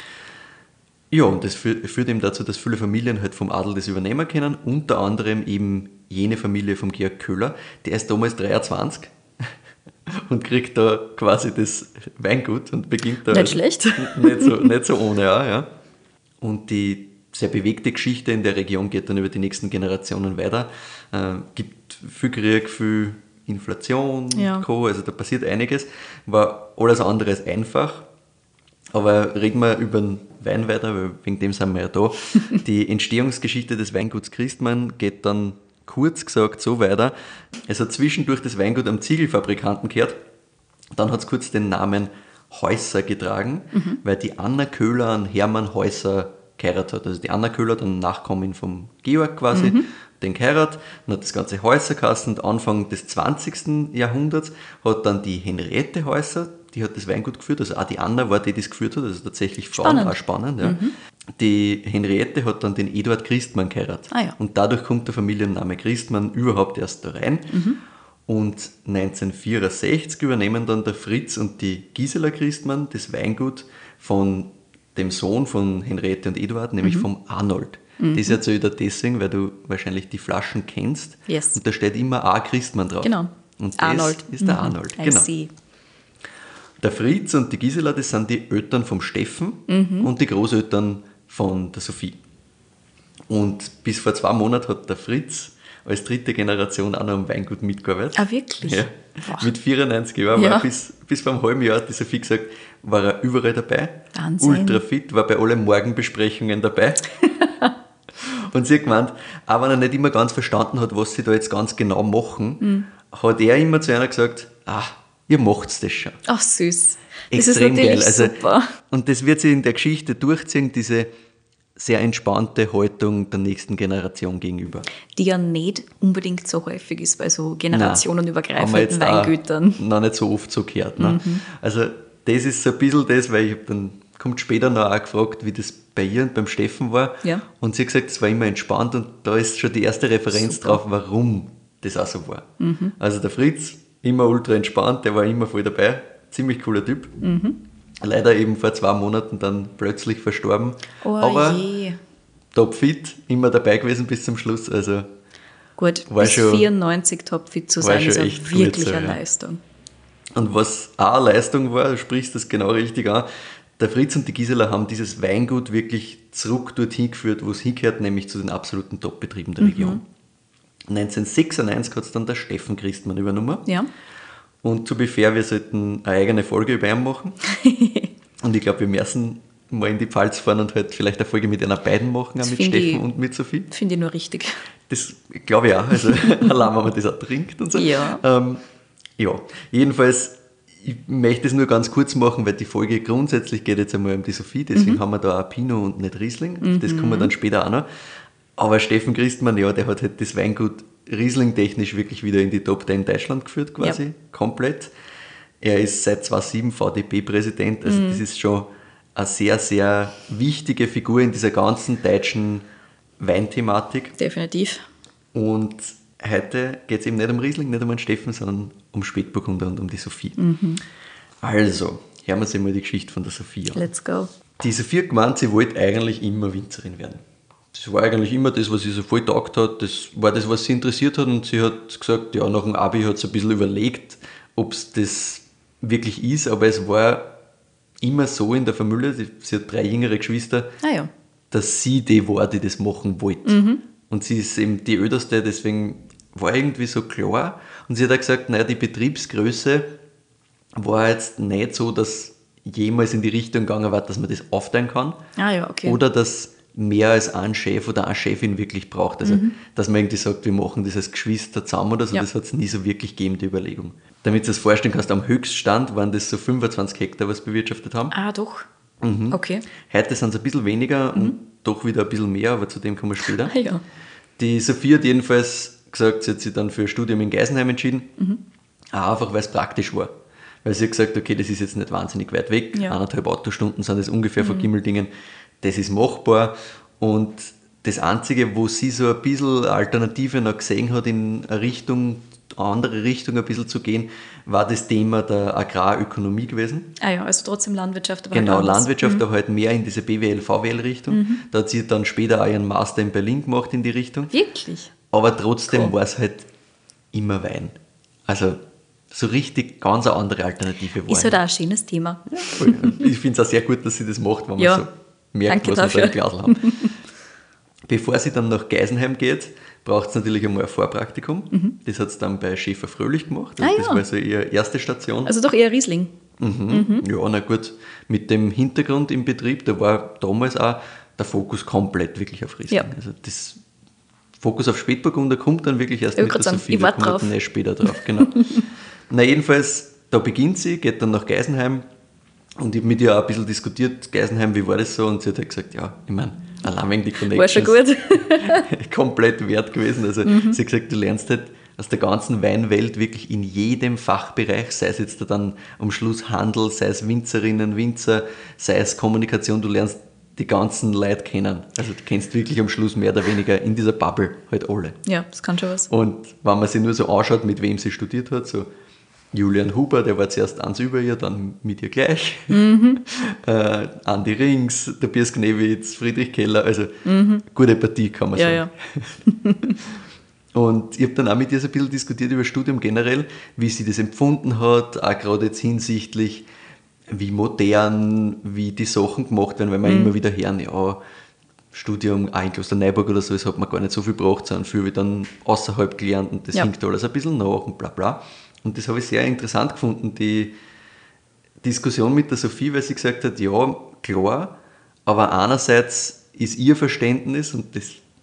Ja, und das führt, führt eben dazu, dass viele Familien halt vom Adel das übernehmen können, unter anderem eben jene Familie vom Georg Köhler, der ist damals dreiundzwanzig und kriegt da quasi das Weingut und beginnt da... Nicht schlecht. Nicht so, nicht so ohne auch, ja. Und die sehr bewegte Geschichte in der Region geht dann über die nächsten Generationen weiter. Äh, gibt viel Krieg, viel Inflation, Ja. Co., also da passiert einiges. War alles andere als einfach. Aber reden wir über den Wein weiter, weil wegen dem sind wir ja da. Die Entstehungsgeschichte des Weinguts Christmann geht dann kurz gesagt so weiter. Es hat zwischendurch das Weingut am Ziegelfabrikanten gehört. Dann hat es kurz den Namen Häuser getragen, weil die Anna Köhler an Hermann Häuser geheiratet hat. Also die Anna Köhler, dann Nachkommin vom Georg quasi, den geheiratet und hat das ganze Häuser geheißen. Und Anfang des zwanzigsten Jahrhunderts hat dann die Henriette Häuser, die hat das Weingut geführt, also auch die Anna war die, die das geführt hat, also tatsächlich Frauen, Spannend. auch spannend. Ja. Die Henriette hat dann den Eduard Christmann geheiratet. Ah ja. Und dadurch kommt der Familienname Christmann überhaupt erst da rein. Und neunzehnhundertvierundsechzig übernehmen dann der Fritz und die Gisela Christmann das Weingut von dem Sohn von Henriette und Eduard, nämlich vom Arnold. Das erzähle ich dir deswegen, weil du wahrscheinlich die Flaschen kennst. Yes. Und da steht immer A. Christmann drauf. Genau. Und das Arnold. ist der Mhm. Arnold. I Genau. see. Der Fritz und die Gisela, das sind die Eltern vom Steffen und die Großeltern von der Sophie. Und bis vor zwei Monaten hat der Fritz als dritte Generation auch noch am Weingut mitgearbeitet. Ah, wirklich? Ja. Boah. Mit vierundneunzig Jahren war Ja. er bis, bis vor einem halben Jahr, hat die Sophie gesagt, war er überall dabei. Wahnsinn. Ultra fit, war bei allen Morgenbesprechungen dabei. Und sie hat gemeint, auch wenn er nicht immer ganz verstanden hat, was sie da jetzt ganz genau machen, mhm. hat er immer zu einer gesagt, ah, ihr macht's das schon. Ach, süß. Extrem das ist natürlich geil. Also, super. Und das wird sich in der Geschichte durchziehen, diese sehr entspannte Haltung der nächsten Generation gegenüber. Die ja nicht unbedingt so häufig ist bei so generationenübergreifenden Nein, Weingütern. Noch nicht so oft so gehört. Ne? Mhm. Also das ist so ein bisschen das, weil ich habe dann, kommt später noch auch gefragt, wie das bei ihr und beim Steffen war. Ja. Und sie hat gesagt, es war immer entspannt und da ist schon die erste Referenz Super. drauf, warum das auch so war. Mhm. Also der Fritz, immer ultra entspannt, der war immer voll dabei, ziemlich cooler Typ. Mhm. Leider eben vor zwei Monaten dann plötzlich verstorben. Oh aber je. topfit, immer dabei gewesen bis zum Schluss. Also gut, war bis schon, vierundneunzig topfit zu sein, ist ja wirklich so, eine ja. Leistung. Und was auch eine Leistung war, du sprichst das genau richtig an, der Fritz und die Gisela haben dieses Weingut wirklich zurück dorthin geführt, wo es hingehört, nämlich zu den absoluten Top-Betrieben der Mhm. Region. neunzehnhundertsechsundneunzig hat es dann der Steffen Christmann übernommen. Ja. Und to be fair, wir sollten eine eigene Folge über ihn machen. Und ich glaube, wir müssen mal in die Pfalz fahren und halt vielleicht eine Folge mit einer beiden machen, auch mit Steffen ich, und mit Sophie. Finde ich nur richtig. Das glaube ich auch. Also allein, wenn man das auch trinkt und so. Ja. Ähm, ja, jedenfalls, ich möchte das nur ganz kurz machen, weil die Folge grundsätzlich geht jetzt einmal um die Sophie, deswegen mhm. haben wir da auch Pinot und nicht Riesling. Mhm. Das kommen wir dann später auch noch. Aber Steffen Christmann, ja, der hat halt das Weingut Riesling-technisch wirklich wieder in die Top zehn Deutschland geführt, quasi, ja. komplett. Er ist seit zweitausendsieben V D P-Präsident, also mhm. das ist schon eine sehr, sehr wichtige Figur in dieser ganzen deutschen Weinthematik. Definitiv. Und heute geht es eben nicht um Riesling, nicht um den Steffen, sondern um Spätburgunder und um die Sophie. Mhm. Also, hören wir uns einmal die Geschichte von der Sophie an. Let's go. Die Sophie hat gemeint, sie wollte eigentlich immer Winzerin werden. Das war eigentlich immer das, was sie so voll getaugt hat. Das war das, was sie interessiert hat. Und sie hat gesagt, ja, nach dem Abi hat sie ein bisschen überlegt, ob es das wirklich ist. Aber es war immer so in der Familie, sie hat drei jüngere Geschwister, ah, ja. dass sie die war, die das machen wollte. Mhm. Und sie ist eben die Älteste, deswegen war irgendwie so klar. Und sie hat auch gesagt, naja, die Betriebsgröße war jetzt nicht so, dass jemals in die Richtung gegangen war, dass man das aufteilen kann. Ah, ja, okay. Oder dass mehr als ein Chef oder eine Chefin wirklich braucht. Also, mhm. dass man irgendwie sagt, wir machen das als Geschwister zusammen oder so, ja. das hat es nie so wirklich gegeben, die Überlegung. Damit du das vorstellen kannst, am Höchststand waren das so fünfundzwanzig Hektar, was bewirtschaftet haben. Ah, doch. Mhm. Okay. Heute sind es ein bisschen weniger mhm. und doch wieder ein bisschen mehr, aber zu dem kommen wir später. Ah, ja. Die Sophie hat jedenfalls gesagt, sie hat sich dann für ein Studium in Geisenheim entschieden, mhm. auch einfach, weil es praktisch war. Weil sie hat gesagt, okay, das ist jetzt nicht wahnsinnig weit weg, ja. eineinhalb Autostunden sind das ungefähr mhm. von Gimmeldingen, das ist machbar. Und das Einzige, wo sie so ein bisschen Alternative noch gesehen hat, in eine Richtung, eine andere Richtung ein bisschen zu gehen, war das Thema der Agrarökonomie gewesen. Ah ja, also trotzdem Landwirtschaft. Aber genau, halt Landwirtschaft, mhm. aber halt mehr in diese B W L, V W L-Richtung. Mhm. Da hat sie dann später auch ihren Master in Berlin gemacht in die Richtung. Wirklich? Aber trotzdem cool. war es halt immer Wein. Also so richtig ganz eine andere Alternative war. Ist halt auch ein schönes Thema. Ja, ich finde es auch sehr gut, dass sie das macht, wenn ja. man so merkt, Danke was dafür. wir da im Glas haben. Bevor sie dann nach Geisenheim geht, braucht es natürlich einmal ein Vorpraktikum. Mhm. Das hat sie dann bei Schäfer Fröhlich gemacht. Also ah, das ja. war so ihre erste Station. Also doch eher Riesling. Mhm. Mhm. Ja, na gut. Mit dem Hintergrund im Betrieb, da war damals auch der Fokus komplett wirklich auf Riesling. Ja. Also das Fokus auf Spätburgunder kommt dann wirklich erst ich mit der sagen, Sophie, da kommt drauf. dann erst später drauf. Genau. Na jedenfalls, da beginnt sie, geht dann nach Geisenheim und ich habe mit ihr auch ein bisschen diskutiert, Geisenheim, wie war das so? Und sie hat halt gesagt, ja, ich meine, allein wegen die Connections. War schon gut. komplett wert gewesen. Also mhm. sie hat gesagt, du lernst halt aus der ganzen Weinwelt wirklich in jedem Fachbereich, sei es jetzt dann am Schluss Handel, sei es Winzerinnen, Winzer, sei es Kommunikation, du lernst die ganzen Leute kennen. Also du kennst wirklich am Schluss mehr oder weniger in dieser Bubble halt alle. Ja, das kann schon was. Und wenn man sich nur so anschaut, mit wem sie studiert hat, so Julian Huber, der war zuerst eins über ihr, dann mit ihr gleich. Mhm. äh, Andi Rings, Tobias Gnewitz, Friedrich Keller, also mhm. gute Partie kann man ja, sagen. Ja. Und ich habe dann auch mit ihr so ein bisschen diskutiert über Studium generell, wie sie das empfunden hat, auch gerade jetzt hinsichtlich, wie modern, wie die Sachen gemacht werden, weil wir mhm. immer wieder hören, ja, Studium auch in Klosterneuburg oder so, das hat man gar nicht so viel gebraucht, sondern viel wie dann außerhalb gelernt und das ja. hinkt alles ein bisschen nach und bla bla. Und das habe ich sehr interessant gefunden, die Diskussion mit der Sophie, weil sie gesagt hat, ja, klar, aber einerseits ist ihr Verständnis, und das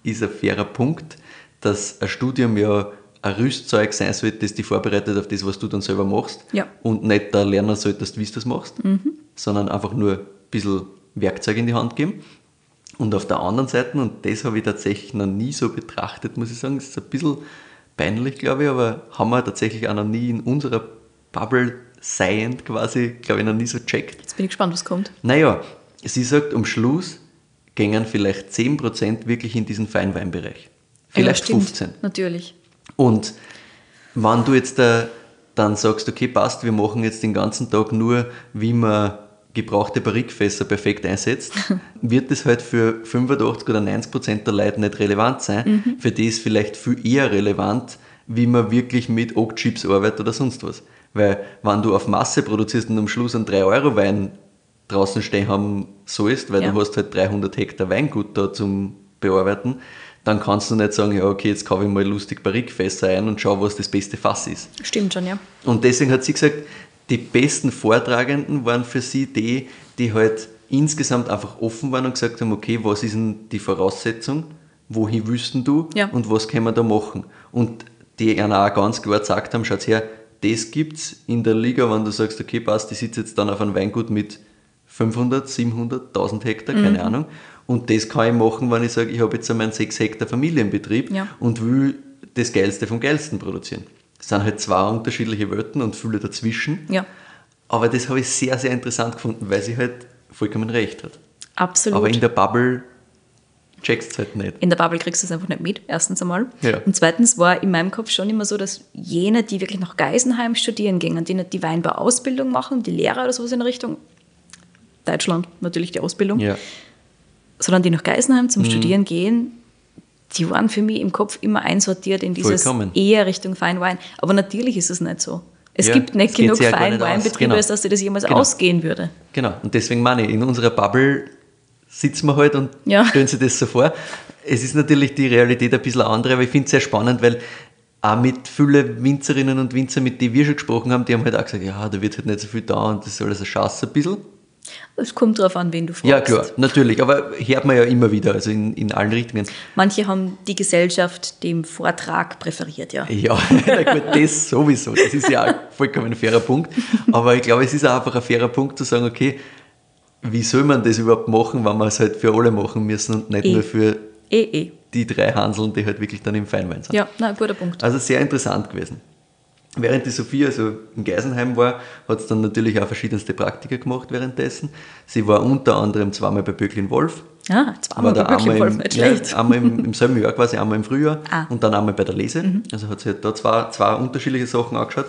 ist ein fairer Punkt, dass ein Studium ja ein Rüstzeug sein sollte, das dich vorbereitet auf das, was du dann selber machst. Ja. Und nicht da lernen solltest, wie du das machst, mhm. sondern einfach nur ein bisschen Werkzeug in die Hand geben. Und auf der anderen Seite, und das habe ich tatsächlich noch nie so betrachtet, muss ich sagen, das ist ein bisschen peinlich, glaube ich, aber haben wir tatsächlich auch noch nie in unserer Bubble seiend quasi, glaube ich, noch nie so checkt. Jetzt bin ich gespannt, was kommt. Naja, sie sagt, am Schluss gingen vielleicht zehn Prozent wirklich in diesen Feinweinbereich. Vielleicht ja, stimmt. fünfzehn. Natürlich. Und wenn du jetzt da dann sagst, okay, passt, wir machen jetzt den ganzen Tag nur, wie man gebrauchte Barrikfässer perfekt einsetzt, wird das halt für fünfundachtzig oder neunzig Prozent der Leute nicht relevant sein. Mhm. Für die ist vielleicht viel eher relevant, wie man wirklich mit Oak-Chips arbeitet oder sonst was. Weil wenn du auf Masse produzierst und am Schluss einen drei Euro Wein draußen stehen haben sollst, weil ja. du hast halt dreihundert Hektar Weingut da zum Bearbeiten, dann kannst du nicht sagen, ja okay, jetzt kaufe ich mal lustig Barrikfässer ein und schau, was das beste Fass ist. Stimmt schon, ja. Und deswegen hat sie gesagt, die besten Vortragenden waren für sie die, die halt insgesamt einfach offen waren und gesagt haben, okay, was ist denn die Voraussetzung, wohin wüssten du ja. und was können wir da machen? Und die ihnen auch ganz klar gesagt haben, schaut her, das gibt's in der Liga, wenn du sagst, okay, passt, ich sitze jetzt dann auf einem Weingut mit fünfhundert, siebenhundert, tausend Hektar, keine mhm. Ahnung. Und das kann ich machen, wenn ich sage, ich habe jetzt einmal einen sechs Hektar Familienbetrieb ja. und will das Geilste vom Geilsten produzieren. Das sind halt zwei unterschiedliche Welten und viele dazwischen. Ja. Aber das habe ich sehr, sehr interessant gefunden, weil sie halt vollkommen recht hat. Absolut. Aber in der Bubble checkst du es halt nicht. In der Bubble kriegst du es einfach nicht mit, erstens einmal. Ja. Und zweitens war in meinem Kopf schon immer so, dass jene, die wirklich nach Geisenheim studieren gingen, die nicht die Weinbauausbildung machen, die Lehrer oder sowas in der Richtung, Deutschland natürlich die Ausbildung, Ja. sondern die nach Geisenheim zum Mhm. Studieren gehen, die waren für mich im Kopf immer einsortiert in dieses Vollkommen. eher Richtung Feinwein. Aber natürlich ist es nicht so. Es Ja, gibt nicht es geht genug sich ja gar nicht aus. Feinweinbetriebe, Genau. als dass dir das jemals Genau. ausgehen würde. Genau, und deswegen meine ich, in unserer Bubble sitzen wir halt und Ja. stellen sich das so vor. Es ist natürlich die Realität ein bisschen andere, aber ich finde es sehr spannend, weil auch mit vielen Winzerinnen und Winzer, mit denen wir schon gesprochen haben, die haben halt auch gesagt, ja, da wird halt nicht so viel da und das ist alles ein Schatz ein bisschen. Es kommt darauf an, wen du fragst. Ja, klar, natürlich, aber hört man ja immer wieder, also in, in allen Richtungen. Manche haben die Gesellschaft dem Vortrag präferiert, ja. Ja, na gut, das sowieso, das ist ja auch vollkommen ein fairer Punkt, aber ich glaube, es ist auch einfach ein fairer Punkt zu sagen, okay, wie soll man das überhaupt machen, wenn wir es halt für alle machen müssen und nicht Eh. nur für Eh, eh. die drei Hanseln, die halt wirklich dann im Feinwein sind. Ja, na, guter Punkt. Also sehr interessant gewesen. Während die Sophie also in Geisenheim war, hat sie dann natürlich auch verschiedenste Praktika gemacht währenddessen. Sie war unter anderem zweimal bei Böcklin Wolf. Ah, zweimal War bei da Böcklin einmal Wolf, im, nicht ja, schlecht. einmal im, im selben Jahr quasi, einmal im Frühjahr Ah. und dann einmal bei der Lese. Mhm. Also hat sie halt da zwei, zwei unterschiedliche Sachen angeschaut.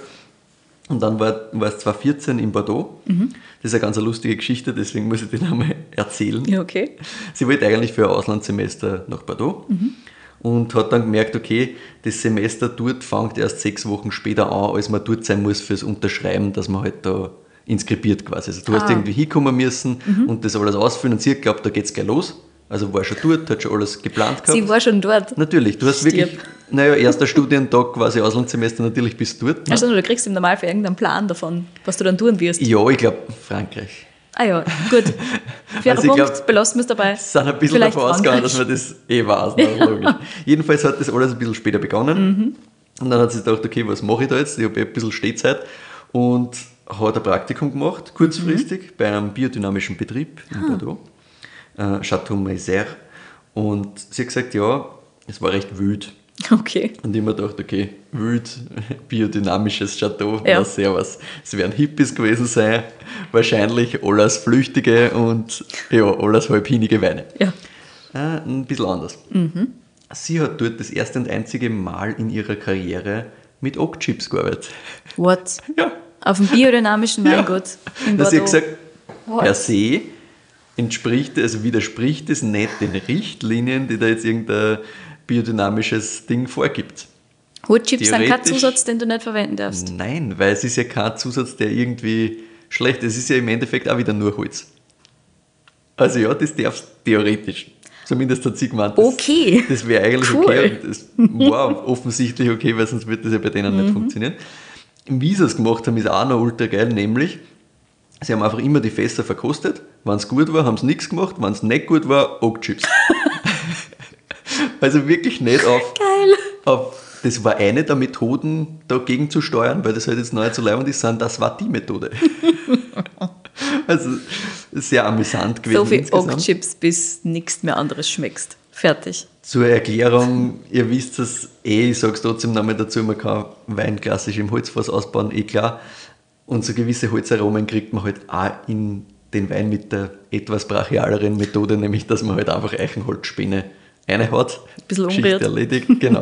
Und dann war, war es zwanzig vierzehn in Bordeaux. Mhm. Das ist eine ganz lustige Geschichte, deswegen muss ich die einmal erzählen. Ja, okay. Sie wollte eigentlich für ein Auslandssemester nach Bordeaux Mhm. und hat dann gemerkt, okay, das Semester dort fängt erst sechs Wochen später an, als man dort sein muss fürs Unterschreiben, dass man halt da inskribiert quasi. Also du hast Ah. irgendwie hinkommen müssen und das alles ausfüllen und sie hat geglaubt, da geht's gleich los. Also war schon dort, hat schon alles geplant gehabt. Sie war schon dort. Natürlich, du hast Stirb. wirklich, naja, erster Studientag quasi Auslandssemester, natürlich bist du dort. Ne? Also du kriegst im Normalfall irgendeinen Plan davon, was du dann tun wirst. Ja, ich glaube Frankreich. Ah ja, gut. Fairer Also ich Punkt, glaub, belassen wir es dabei. Sie sind ein bisschen Vielleicht davon ausgegangen, Frankreich. dass man das eh weiß. Ne? Logisch. Jedenfalls hat das alles ein bisschen später begonnen. Mhm. Und dann hat sie gedacht, okay, was mache ich da jetzt? Ich habe eh ein bisschen Stehzeit. Und hat ein Praktikum gemacht, kurzfristig, Mhm. bei einem biodynamischen Betrieb in Ah. Bordeaux, äh, Chateau Meiser. Und sie hat gesagt, ja, es war recht wild. Okay. Und ich mir gedacht, okay, wild, biodynamisches Chateau, Ja. na servus. Es werden Hippies gewesen sein, wahrscheinlich alles Flüchtige und ja, alles halbhinige Weine. Ja. Äh, ein bisschen anders. Mhm. Sie hat dort das erste und einzige Mal in ihrer Karriere mit Oak Chips gearbeitet. What? Ja. Auf dem biodynamischen Weingut in Da hat sie Bordeaux. gesagt, What? per se entspricht, also widerspricht es nicht den Richtlinien, die da jetzt irgendein biodynamisches Ding vorgibt. Woodchips sind kein Theoretisch- Zusatz, den du nicht verwenden darfst. Nein, weil es ist ja kein Zusatz, der irgendwie schlecht ist. Es ist ja im Endeffekt auch wieder nur Holz. Also ja, das darfst du theoretisch. Zumindest hat sie gemeint, das, Okay. das wäre eigentlich Cool. okay. Und das war offensichtlich okay, weil sonst wird das ja bei denen Mhm. nicht funktionieren. Wie sie es gemacht haben, ist auch noch ultra geil, nämlich sie haben einfach immer die Fässer verkostet. Wenn es gut war, haben sie nichts gemacht. Wenn es nicht gut war, Oak Chips. Also wirklich nicht auf, Geil. auf, das war eine der Methoden, dagegen zu steuern, weil das halt jetzt neu zu leibend ist, sondern das war die Methode. Also sehr amüsant gewesen. So viel insgesamt. Oak-Chips, bis nichts mehr anderes schmeckst. Fertig. Zur Erklärung, ihr wisst es eh, ich sage es trotzdem nochmal dazu, man kann Wein klassisch im Holzfass ausbauen, eh klar. Und so gewisse Holzaromen kriegt man halt auch in den Wein mit der etwas brachialeren Methode, nämlich dass man halt einfach Eichenholzspäne reinhaut. Ein bisschen Geschichte umrührt. erledigt, genau.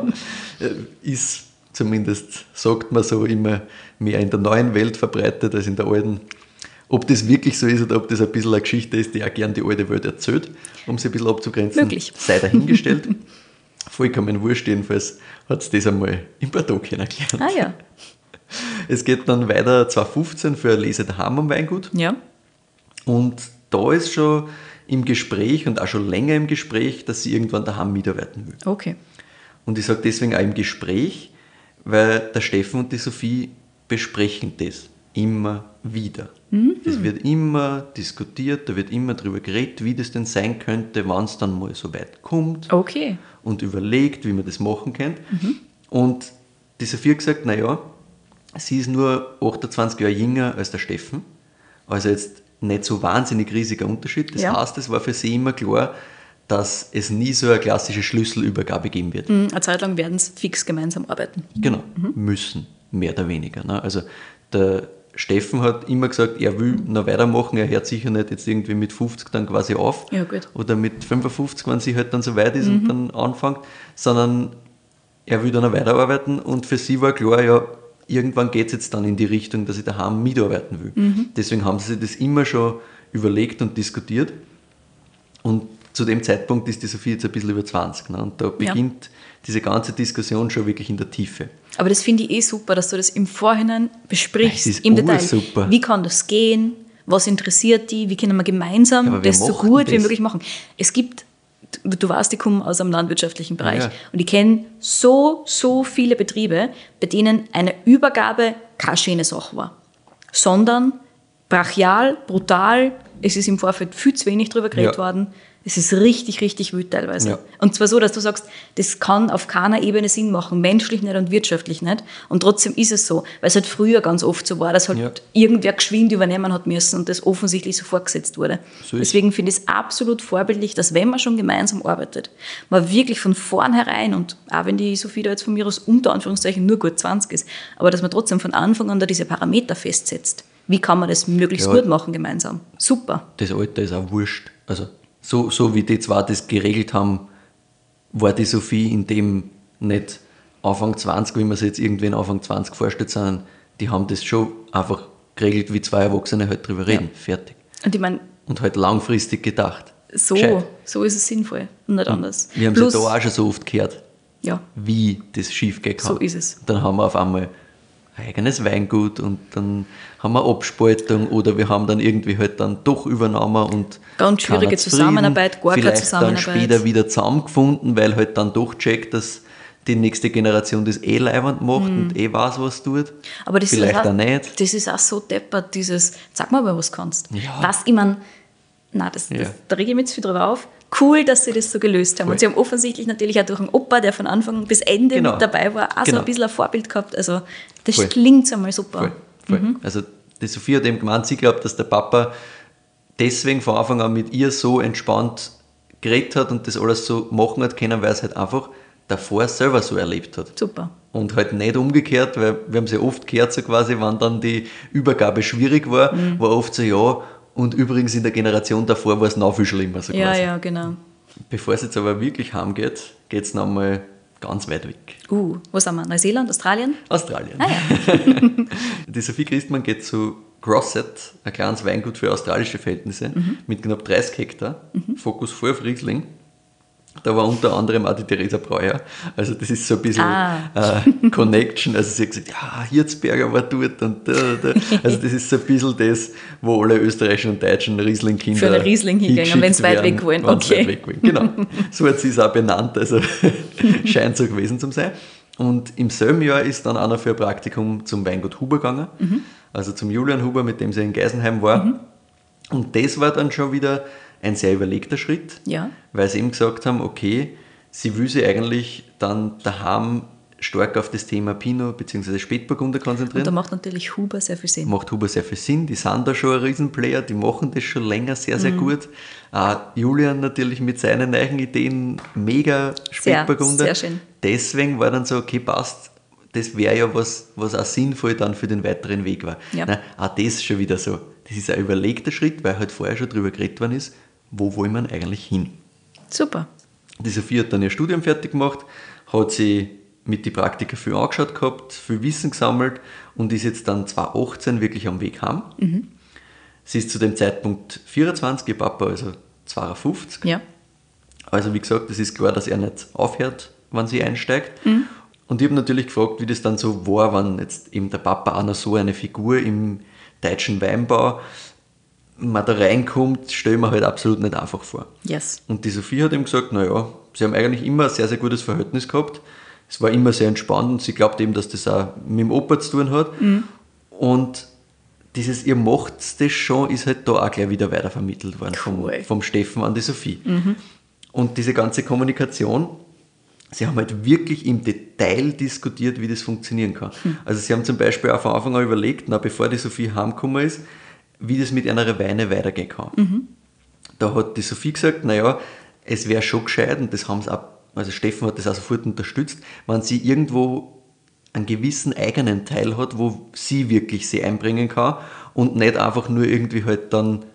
Ist zumindest, sagt man so, immer mehr in der neuen Welt verbreitet als in der alten. Ob das wirklich so ist oder ob das ein bisschen eine Geschichte ist, die auch gern die alte Welt erzählt, um sie ein bisschen abzugrenzen, Möglich. sei dahingestellt. Vollkommen wurscht, jedenfalls hat es das einmal im Bordeaux kennengelernt. Ah ja. Es geht dann weiter zweitausendfünfzehn für eine Lese daheim am Weingut. Ja. Und da ist schon im Gespräch und auch schon länger im Gespräch, dass sie irgendwann daheim mitarbeiten will. Okay. Und ich sage deswegen auch im Gespräch, weil der Steffen und die Sophie besprechen das immer wieder. Mhm. Das wird immer diskutiert, da wird immer darüber geredet, wie das denn sein könnte, wann es dann mal so weit kommt. Okay. Und überlegt, wie man das machen kann. Mhm. Und die Sophie hat gesagt, naja, sie ist nur achtundzwanzig Jahre jünger als der Steffen. Also jetzt nicht so wahnsinnig riesiger Unterschied. Das Ja. heißt, es war für sie immer klar, dass es nie so eine klassische Schlüsselübergabe geben wird. Mhm. Eine Zeit lang werden sie fix gemeinsam arbeiten. Genau, müssen, mehr oder weniger. Ne? Also der Steffen hat immer gesagt, er will noch weitermachen, er hört sicher nicht jetzt irgendwie mit fünfzig dann quasi auf Ja, gut. oder mit fünfundfünfzig, wenn sie halt dann so weit ist und dann anfängt, sondern er will dann noch weiterarbeiten und für sie war klar, ja, irgendwann geht es jetzt dann in die Richtung, dass ich daheim mitarbeiten will. Deswegen haben sie sich das immer schon überlegt und diskutiert und zu dem Zeitpunkt ist die Sophie jetzt ein bisschen über zwanzig. Ne? Und da beginnt diese ganze Diskussion schon wirklich in der Tiefe. Aber das finde ich eh super, dass du das im Vorhinein besprichst, Das ist im Detail. ursuper. Wie kann das gehen? Was interessiert die? Wie können wir gemeinsam Aber wer das so macht gut denn wie das? möglich machen? Es gibt, du du weißt, ich komme aus einem landwirtschaftlichen Bereich Ja. und ich kenne so, so viele Betriebe, bei denen eine Übergabe keine schöne Sache war, sondern brachial, brutal, es ist im Vorfeld viel zu wenig darüber geredet Ja. worden. Es ist richtig, richtig wild teilweise. Ja. Und zwar so, dass du sagst, das kann auf keiner Ebene Sinn machen, menschlich nicht und wirtschaftlich nicht. Und trotzdem ist es so, weil es halt früher ganz oft so war, dass halt Ja. irgendwer geschwind übernehmen hat müssen und das offensichtlich so fortgesetzt wurde. So ist- Deswegen finde ich es absolut vorbildlich, dass wenn man schon gemeinsam arbeitet, man wirklich von vornherein, und auch wenn die Sophie da jetzt von mir aus unter Anführungszeichen nur gut zwanzig ist, aber dass man trotzdem von Anfang an da diese Parameter festsetzt. Wie kann man das möglichst Ja. gut machen gemeinsam? Super. Das Alter ist auch wurscht. Also so, so wie die zwei das geregelt haben, war die Sophie in dem nicht Anfang zwanzig, wie man sich jetzt irgendwen Anfang zwanzig vorstellt, sondern die haben das schon einfach geregelt, wie zwei Erwachsene halt drüber reden. Fertig. Und ich meine, Und halt langfristig gedacht. so, Gescheit. so ist es sinnvoll und nicht anders. Wir haben Plus, es ja da auch schon so oft gehört, ja, wie das schief gehen kann. So ist es. Dann haben wir auf einmal ein eigenes Weingut und dann haben wir Abspaltung oder wir haben dann irgendwie halt dann doch Übernahme und Ganz schwierige keiner zufrieden. Zusammenarbeit, gar keine Vielleicht Zusammenarbeit. dann später wieder zusammengefunden, weil halt dann doch checkt, dass die nächste Generation das eh leibend macht und eh weiß, was tut. aber das Vielleicht ist auch, auch nicht. Das ist auch so deppert, dieses, sag mal, was du kannst. Ja. Was ich mein, nein, das, das, Ja. da rege ich mich jetzt viel drüber auf. Cool, dass sie das so gelöst haben. Voll. Und sie haben offensichtlich natürlich auch durch einen Opa, der von Anfang bis Ende Genau. mit dabei war, auch so Genau. ein bisschen ein Vorbild gehabt. Also das Voll. klingt einmal super. Voll, voll. Also die Sophie hat eben gemeint, sie glaubt, dass der Papa deswegen von Anfang an mit ihr so entspannt geredet hat und das alles so machen hat können, weil es halt einfach davor selber so erlebt hat. Super. Und halt nicht umgekehrt, weil wir haben es ja oft gehört, so quasi, wenn dann die Übergabe schwierig war, Mhm. war oft so, ja, und übrigens in der Generation davor war es noch viel schlimmer. So Ja, quasi. ja, genau. Bevor es jetzt aber wirklich heimgeht, geht es noch mal ganz weit weg. Uh, wo sind wir? Neuseeland, Australien? Australien. Ah ja. Die Sophie Christmann geht zu Grosset, ein kleines Weingut für australische Verhältnisse, mit knapp dreißig Hektar, Fokus voll auf Riesling. Da war unter anderem auch die Theresa Breuer. Also das ist so ein bisschen Ah. äh, Connection. Also sie hat gesagt, ja, Hirzberger war dort und da, da. Also das ist so ein bisschen das, wo alle österreichischen und deutschen Riesling-Kinder Für eine Riesling hingehen, hingeschickt wenn sie weit werden, weg wollen. wenn sie Okay. weit weg wollen. Genau. So hat sie es auch benannt. Also scheint so gewesen zu sein. Und im selben Jahr ist dann auch noch für ein Praktikum zum Weingut Huber gegangen. Also zum Julian Huber, mit dem sie in Geisenheim war. Und das war dann schon wieder ein sehr überlegter Schritt, Ja. weil sie eben gesagt haben, okay, sie will sich eigentlich dann daheim stark auf das Thema Pinot bzw. Spätburgunder konzentrieren. Und da macht natürlich Huber sehr viel Sinn. Macht Huber sehr viel Sinn. Die sind da schon ein Riesenplayer, die machen das schon länger sehr, sehr mhm. gut. Auch Julian natürlich mit seinen neuen Ideen mega Spätburgunder. Sehr, sehr schön. Deswegen war dann so, okay, passt, das wäre ja was, was auch sinnvoll dann für den weiteren Weg war. Ja. Nein, auch das schon wieder so. Das ist ein überlegter Schritt, weil halt vorher schon drüber geredet worden ist, wo wollen wir eigentlich hin? Super. Die Sophie hat dann ihr Studium fertig gemacht, hat sie mit den Praktika viel angeschaut gehabt, viel Wissen gesammelt und ist jetzt dann zweitausendachtzehn wirklich am Weg heim. Mhm. Sie ist zu dem Zeitpunkt vierundzwanzig, ihr Papa also zweiundfünfzig. Ja. Also wie gesagt, es ist klar, dass er nicht aufhört, wenn sie einsteigt. Mhm. Und ich habe natürlich gefragt, wie das dann so war, wenn jetzt eben der Papa auch noch so eine Figur im deutschen Weinbau man da reinkommt, stelle ich mir halt absolut nicht einfach vor. Yes. Und die Sophie hat ihm gesagt, naja, sie haben eigentlich immer ein sehr, sehr gutes Verhältnis gehabt. Es war immer sehr entspannt und sie glaubt eben, dass das auch mit dem Opa zu tun hat. Mhm. Und dieses, ihr macht das schon, ist halt da auch gleich wieder weitervermittelt worden cool. vom, vom Steffen an die Sophie. Mhm. Und diese ganze Kommunikation, sie haben halt wirklich im Detail diskutiert, wie das funktionieren kann. Mhm. Also sie haben zum Beispiel auch von Anfang an überlegt, na, bevor die Sophie heimgekommen ist, wie das mit einer Weine weitergehen kann. Mhm. Da hat die Sophie gesagt, naja, es wäre schon gescheit, und das haben sie auch, also Steffen hat das auch sofort unterstützt, wenn sie irgendwo einen gewissen eigenen Teil hat, wo sie wirklich sie einbringen kann und nicht einfach nur irgendwie halt dann,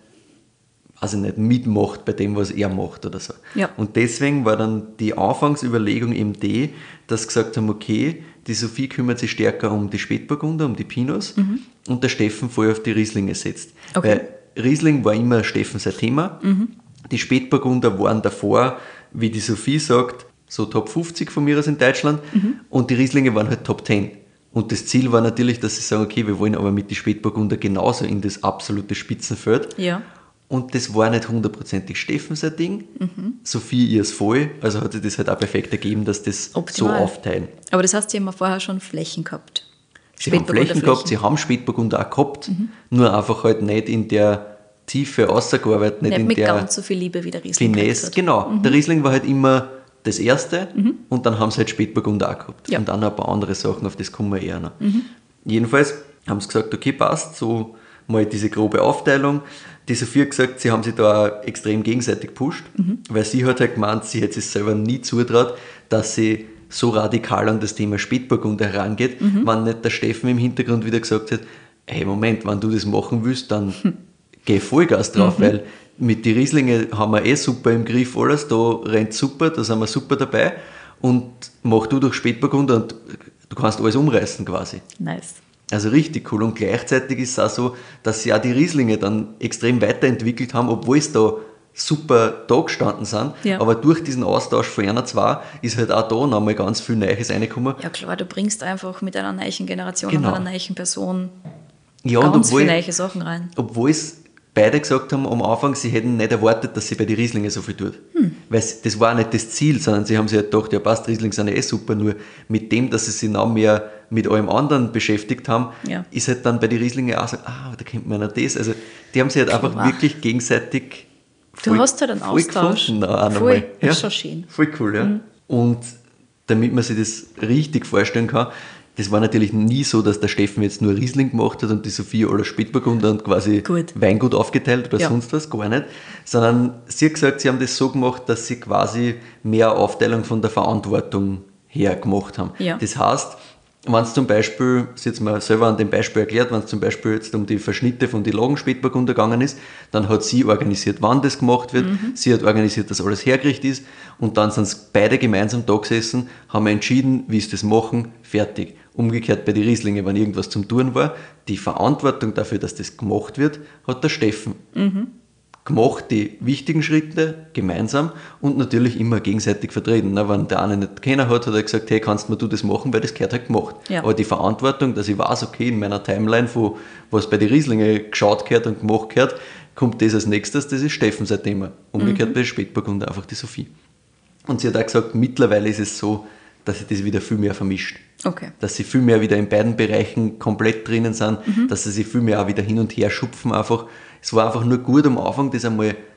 also nicht mitmacht bei dem, was er macht oder so. Ja. Und deswegen war dann die Anfangsüberlegung eben die, dass sie gesagt haben, okay, die Sophie kümmert sich stärker um die Spätburgunder, um die Pinots, mhm. und der Steffen voll auf die Rieslinge setzt. Okay. Weil Riesling war immer Steffen sein Thema. Mhm. Die Spätburgunder waren davor, wie die Sophie sagt, so Top fünfzig von mir aus in Deutschland, mhm. und die Rieslinge waren halt Top zehn. Und das Ziel war natürlich, dass sie sagen, okay, wir wollen aber mit den Spätburgunder genauso in das absolute Spitzenfeld. Ja. Und das war nicht hundertprozentig Steffen sein Ding. Mhm. Sophie ihr es voll, also hat sich das halt auch perfekt ergeben, dass das optimal. So aufteilen. Aber das heißt, sie haben ja vorher schon Flächen gehabt. Sie haben Flächen gehabt, sie haben Spätburgunder auch gehabt, mhm. nur einfach halt nicht in der Tiefe ausgearbeitet, nicht, nicht in mit der ganz so viel Liebe wie der Riesling. Finesse. Genau, mhm. der Riesling war halt immer das Erste, mhm. und dann haben sie halt Spätburgunder auch gehabt. Ja. Und dann noch ein paar andere Sachen, auf das kommen wir eher noch. Mhm. Jedenfalls haben sie gesagt, okay, passt, so mal diese grobe Aufteilung. Die Sophie hat gesagt, sie haben sich da auch extrem gegenseitig gepusht, mhm. weil sie hat halt gemeint, sie hätte es selber nie zutraut, dass sie so radikal an das Thema Spätburgunder herangeht, mhm. wenn nicht der Steffen im Hintergrund wieder gesagt hat, hey Moment, wenn du das machen willst, dann hm. geh Vollgas drauf, mhm. weil mit den Rieslinge haben wir eh super im Griff alles, da rennt super, da sind wir super dabei, und mach du durch Spätburgunder und du kannst alles umreißen quasi. Nice. Also richtig cool, und gleichzeitig ist es auch so, dass sie auch die Rieslinge dann extrem weiterentwickelt haben, obwohl es da super da gestanden sind, ja. aber durch diesen Austausch von einer zwei ist halt auch da nochmal ganz viel Neues reingekommen. Ja klar, du bringst einfach mit einer neuen Generation genau. und einer neuen Person ja, ganz obwohl, viele neue Sachen rein. Obwohl es beide gesagt haben am Anfang, sie hätten nicht erwartet, dass sie bei den Rieslinge so viel tut. Hm. Weil das war nicht das Ziel, sondern sie haben sich halt gedacht, ja passt, Riesling sind ja eh super, nur mit dem, dass sie sich noch mehr mit allem anderen beschäftigt haben, ja. ist halt dann bei den Rieslingen auch so, ah, da kennt man ja noch das. Also die haben sich halt Klar. einfach wirklich gegenseitig Du hast halt einen Austausch. Na, voll, ja, ist schon schön. Voll cool, ja. Mhm. Und damit man sich das richtig vorstellen kann, das war natürlich nie so, dass der Steffen jetzt nur Riesling gemacht hat und die Sophie alles Spätburgunder und quasi Gut. Weingut aufgeteilt oder ja. sonst was, gar nicht. Sondern sie hat gesagt, sie haben das so gemacht, dass sie quasi mehr Aufteilung von der Verantwortung her gemacht haben. Ja. Das heißt, wenn es zum Beispiel, das jetzt mal selber an dem Beispiel erklärt, wenn es zum Beispiel jetzt um die Verschnitte von den Lagenspätburgunder gegangen ist, dann hat sie organisiert, wann das gemacht wird, mhm. sie hat organisiert, dass alles hergerichtet ist, und dann sind es beide gemeinsam da gesessen, haben entschieden, wie sie das machen, fertig. Umgekehrt bei den Rieslingen, wenn irgendwas zum Tun war, die Verantwortung dafür, dass das gemacht wird, hat der Steffen. Mhm. Gemacht, die wichtigen Schritte gemeinsam und natürlich immer gegenseitig vertreten. Wenn der eine nicht keiner hat, hat er gesagt, hey, kannst du das machen, weil das gehört halt gemacht. Ja. Aber die Verantwortung, dass ich weiß, okay, in meiner Timeline, wo was bei den Rieslingen geschaut gehört und gemacht gehört, kommt das als nächstes, das ist Steffen sein Thema. Umgekehrt mhm. bei Spätburgunder einfach die Sophie. Und sie hat auch gesagt, mittlerweile ist es so, dass sich das wieder viel mehr vermischt. Okay. Dass sie viel mehr wieder in beiden Bereichen komplett drinnen sind, mhm. dass sie sich viel mehr auch wieder hin und her schupfen einfach. Es war einfach nur gut am Anfang, das einmal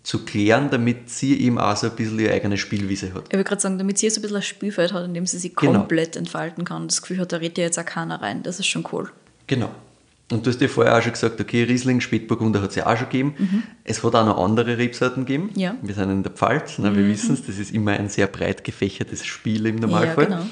zu klären, damit sie eben auch so ein bisschen ihre eigene Spielwiese hat. Ich würde gerade sagen, damit sie so ein bisschen ein Spielfeld hat, in dem sie sich Genau. komplett entfalten kann. Das Gefühl hat, da redet ja jetzt auch keiner rein. Das ist schon cool. Genau. Und du hast dir vorher auch schon gesagt, okay, Riesling, Spätburgunder hat es ja auch schon gegeben. Mhm. Es hat auch noch andere Rebsorten gegeben. Ja. Wir sind in der Pfalz, ne, wir wissen es, das ist immer ein sehr breit gefächertes Spiel im Ja, Normalfall. genau.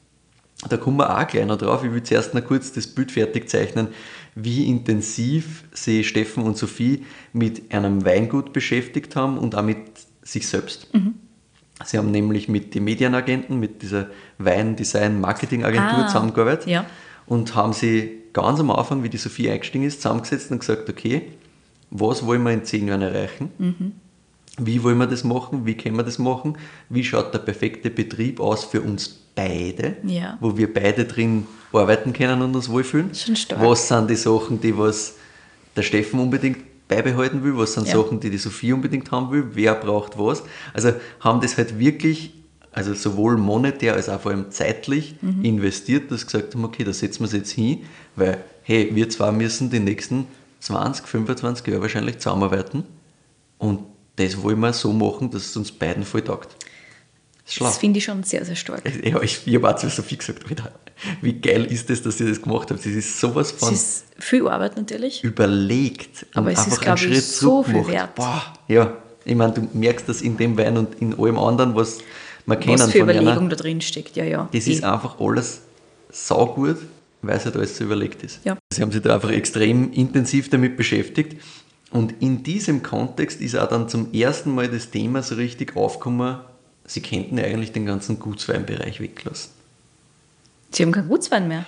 Da kommen wir auch gleich noch drauf. Ich will zuerst noch kurz das Bild fertig zeichnen, wie intensiv sich Steffen und Sophie mit einem Weingut beschäftigt haben und auch mit sich selbst. Mhm. Sie haben nämlich mit den Medienagenten, mit dieser Wein-Design-Marketing-Agentur Ah, zusammengearbeitet ja. und haben sie ganz am Anfang, wie die Sophie eingestiegen ist, zusammengesetzt und gesagt, okay, was wollen wir in zehn Jahren erreichen? Mhm. Wie wollen wir das machen? Wie können wir das machen? Wie schaut der perfekte Betrieb aus für uns beide, Ja. wo wir beide drin arbeiten können und uns wohlfühlen? Schon stark. Was sind die Sachen, die was der Steffen unbedingt beibehalten will? Was sind Ja. Sachen, die die Sophie unbedingt haben will? Wer braucht was? Also haben das halt wirklich, also sowohl monetär als auch vor allem zeitlich Mhm. investiert, dass sie gesagt haben, okay, da setzen wir es jetzt hin, weil, hey, wir zwei müssen die nächsten zwanzig, fünfundzwanzig Jahre wahrscheinlich zusammenarbeiten und das wollen wir so machen, dass es uns beiden voll taugt. Das ist schlau. Das finde ich schon sehr, sehr stark. Ja, ich, ich habe auch zu Sophie gesagt, Alter, wie geil ist das, dass ihr das gemacht habt. Das ist sowas Es von ist viel Arbeit natürlich. überlegt Aber und es ist, einfach einen glaube ich, Schritt so zurück viel gemacht. wert. Boah, ja, ich meine, du merkst das in dem Wein und in allem anderen, was wir kennen Was für von Überlegung einer. da drin steckt. Ja, ja. Das ist einfach alles saugut, weil es halt alles so überlegt ist. Ja. Sie haben sich da einfach extrem intensiv damit beschäftigt. Und in diesem Kontext ist auch dann zum ersten Mal das Thema so richtig aufgekommen, sie könnten ja eigentlich den ganzen Gutsweinbereich weglassen. Sie haben keinen Gutswein mehr.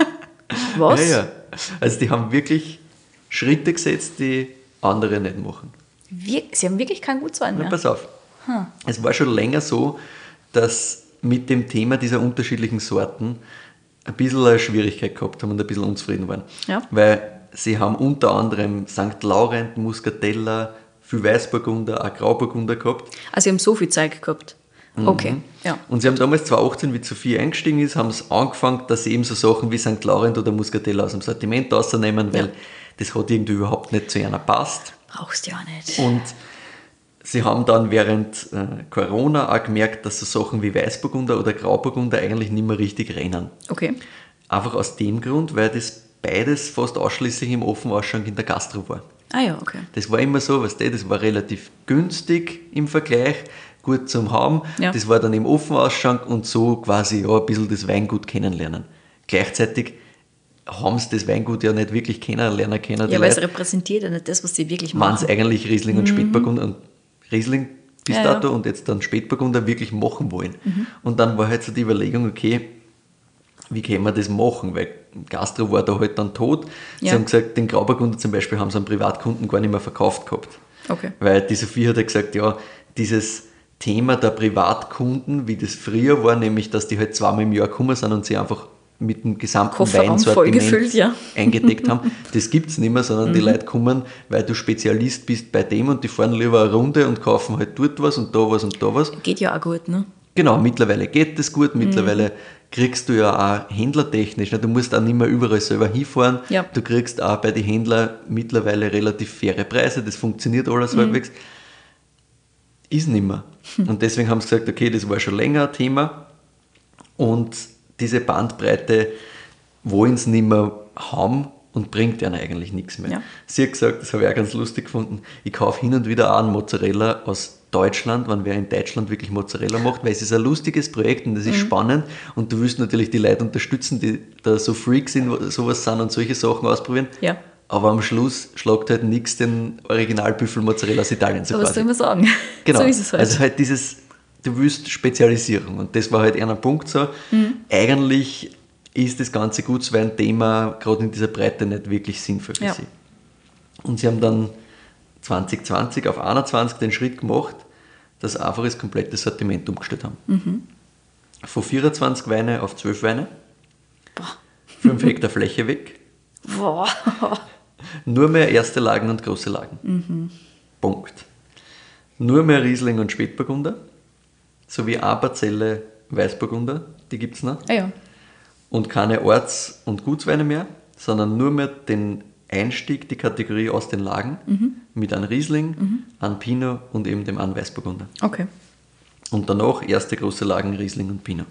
Was? Ja, ja. Also die haben wirklich Schritte gesetzt, die andere nicht machen. Wir, Sie haben wirklich keinen Gutswein Na, mehr. pass auf. Es war schon länger so, dass mit dem Thema dieser unterschiedlichen Sorten ein bisschen eine Schwierigkeit gehabt haben und ein bisschen unzufrieden waren. Ja. Weil sie haben unter anderem Sankt Laurent, Muscatella, viel Weißburgunder, auch Grauburgunder gehabt. Also Sie haben so viel Zeit gehabt. Okay, ja. Und sie haben damals zwanzig achtzehn, wie Sophie eingestiegen ist, haben es angefangen, dass sie eben so Sachen wie Sankt Laurent oder Muscatella aus dem Sortiment rausnehmen, weil Ja. das hat irgendwie überhaupt nicht zu einer passt. Brauchst du ja nicht. Und sie haben dann während äh, Corona auch gemerkt, dass so Sachen wie Weißburgunder oder Grauburgunder eigentlich nicht mehr richtig rennen. Okay. Einfach aus dem Grund, weil das beides fast ausschließlich im Offenausschank in der Gastro war. Ah ja, okay. Das war immer so, weißt du, das war relativ günstig im Vergleich, gut zum Haben. Ja. Das war dann im Offenausschank und so quasi ja, ein bisschen das Weingut kennenlernen. Gleichzeitig haben sie das Weingut ja nicht wirklich kennenlernen können. Ja, weil es repräsentiert ja nicht das, was sie wirklich waren es machen. eigentlich Riesling und Spätburgunder und Riesling bis Ja, ja. dato und jetzt dann Spätburgunder wirklich machen wollen. Und dann war halt so die Überlegung, okay, wie können wir das machen? Weil Gastro war da halt dann tot. Sie Ja. haben gesagt, den Grauburgunder zum Beispiel haben sie an Privatkunden gar nicht mehr verkauft gehabt. Okay. Weil die Sophie hat ja gesagt, ja, dieses Thema der Privatkunden, wie das früher war, nämlich, dass die halt zweimal im Jahr gekommen sind und sie einfach mit dem gesamten Kofferraum Weinsortiment vollgefüllt, ja. eingedeckt haben. Das gibt es nicht mehr, sondern die Leute kommen, weil du Spezialist bist bei dem und die fahren lieber eine Runde und kaufen halt dort was und da was und da was. Geht ja auch gut, ne? Genau, mittlerweile geht das gut, mittlerweile kriegst du ja auch händlertechnisch, ne? Du musst auch nicht mehr überall selber hinfahren, Ja. du kriegst auch bei den Händlern mittlerweile relativ faire Preise, das funktioniert alles halbwegs. Ist nicht mehr. Und deswegen haben sie gesagt, okay, das war schon länger ein Thema und diese Bandbreite wollen sie nicht mehr haben und bringt ihnen eigentlich nichts mehr. Ja. Sie hat gesagt, das habe ich auch ganz lustig gefunden, ich kaufe hin und wieder auch einen Mozzarella aus Deutschland, wenn wer in Deutschland wirklich Mozzarella macht, weil es ist ein lustiges Projekt und es ist spannend und du willst natürlich die Leute unterstützen, die da so Freaks sind, wo sowas sind und solche Sachen ausprobieren. Ja. Aber am Schluss schlagt halt nichts den Original-Büffel-Mozzarella aus Italien so Aber was quasi. soll man sagen? Genau. So ist es halt. Also halt dieses, du willst Spezialisierung und das war halt ein Punkt so. Mhm. Eigentlich ist das ganze Gutswein-Thema gerade in dieser Breite nicht wirklich sinnvoll für Ja. sie. Und sie haben dann zwanzig zwanzig auf einundzwanzig den Schritt gemacht, dass sie einfach das komplette Sortiment umgestellt haben. Mhm. Von vierundzwanzig Weine auf zwölf Weine, Boah. fünf Hektar Fläche weg, Boah. nur mehr erste Lagen und große Lagen. Punkt. Nur mehr Riesling und Spätburgunder, sowie eine Parzelle Weißburgunder, die gibt es noch. Ah ja. Und keine Orts- und Gutsweine mehr, sondern nur mehr den Einstieg die Kategorie aus den Lagen mhm. mit einem Riesling, mhm. einem Pinot und eben dem einen Weißburgunder. Okay. Und danach erste große Lagen Riesling und Pinot.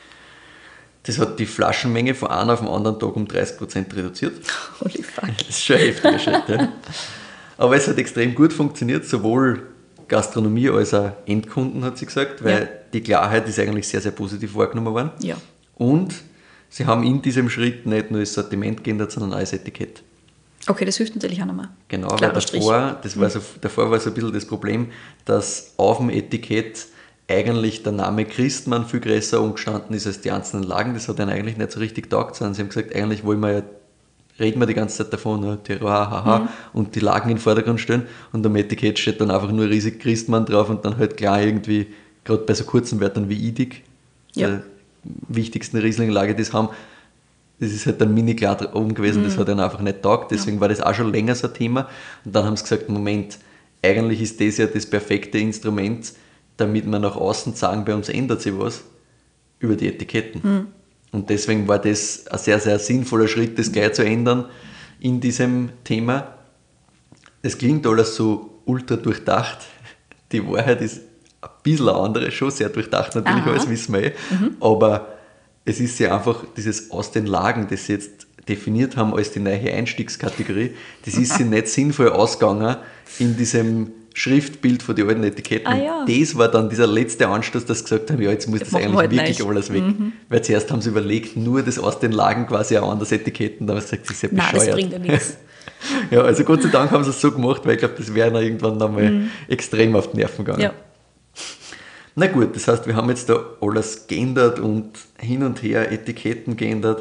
Das hat die Flaschenmenge von einem auf den anderen Tag um dreißig Prozent reduziert. Holy fuck. Das ist schon ein heftiger Schritt. Ja. Aber es hat extrem gut funktioniert, sowohl Gastronomie als auch Endkunden, hat sie gesagt, weil ja. die Klarheit ist eigentlich sehr, sehr positiv wahrgenommen worden. Ja. Und sie haben in diesem Schritt nicht nur das Sortiment geändert, sondern auch das Etikett. Okay, das hilft natürlich auch nochmal. Genau, weil davor, das war so, davor war so ein bisschen das Problem, dass auf dem Etikett eigentlich der Name Christmann viel größer umgestanden ist als die einzelnen Lagen. Das hat ihnen eigentlich nicht so richtig taugt, sondern sie haben gesagt, eigentlich wollen wir ja, reden wir die ganze Zeit davon, ne, Terroir, haha, mhm. und die Lagen in den Vordergrund stellen und am Etikett steht dann einfach nur riesig Christmann drauf und dann halt klar irgendwie, gerade bei so kurzen Wörtern wie Idig, ja. der wichtigsten Rieslinglage, die sie haben, das ist halt dann mini klar oben gewesen, mhm. das hat ihnen einfach nicht taugt, deswegen ja. war das auch schon länger so ein Thema und dann haben sie gesagt, Moment, eigentlich ist das ja das perfekte Instrument, damit wir nach außen sagen, bei uns ändert sich was, über die Etiketten. Mhm. Und deswegen war das ein sehr, sehr sinnvoller Schritt, das gleich zu ändern in diesem Thema. Es klingt alles so ultra durchdacht. Die Wahrheit ist ein bisschen eine andere, schon sehr durchdacht natürlich, Aha. alles wissen wir eh. Mhm. Aber es ist ja einfach dieses aus den Lagen, das sie jetzt definiert haben als die neue Einstiegskategorie, das ist sie nicht sinnvoll ausgegangen in diesem Schriftbild von den alten Etiketten. Ah, ja. Das war dann dieser letzte Anstoß, dass sie gesagt haben, ja, jetzt muss das, das eigentlich wirklich nicht. alles weg. Mhm. Weil zuerst haben sie überlegt, nur das aus den Lagen quasi auch anders Etiketten, dann haben sie gesagt, das ist ja bescheuert. Nein, das bringt ja nichts. Ja, also Gott sei Dank haben sie es so gemacht, weil ich glaube, das wäre irgendwann nochmal mhm. extrem auf die Nerven gegangen. Ja. Na gut, das heißt, wir haben jetzt da alles geändert und hin und her Etiketten geändert.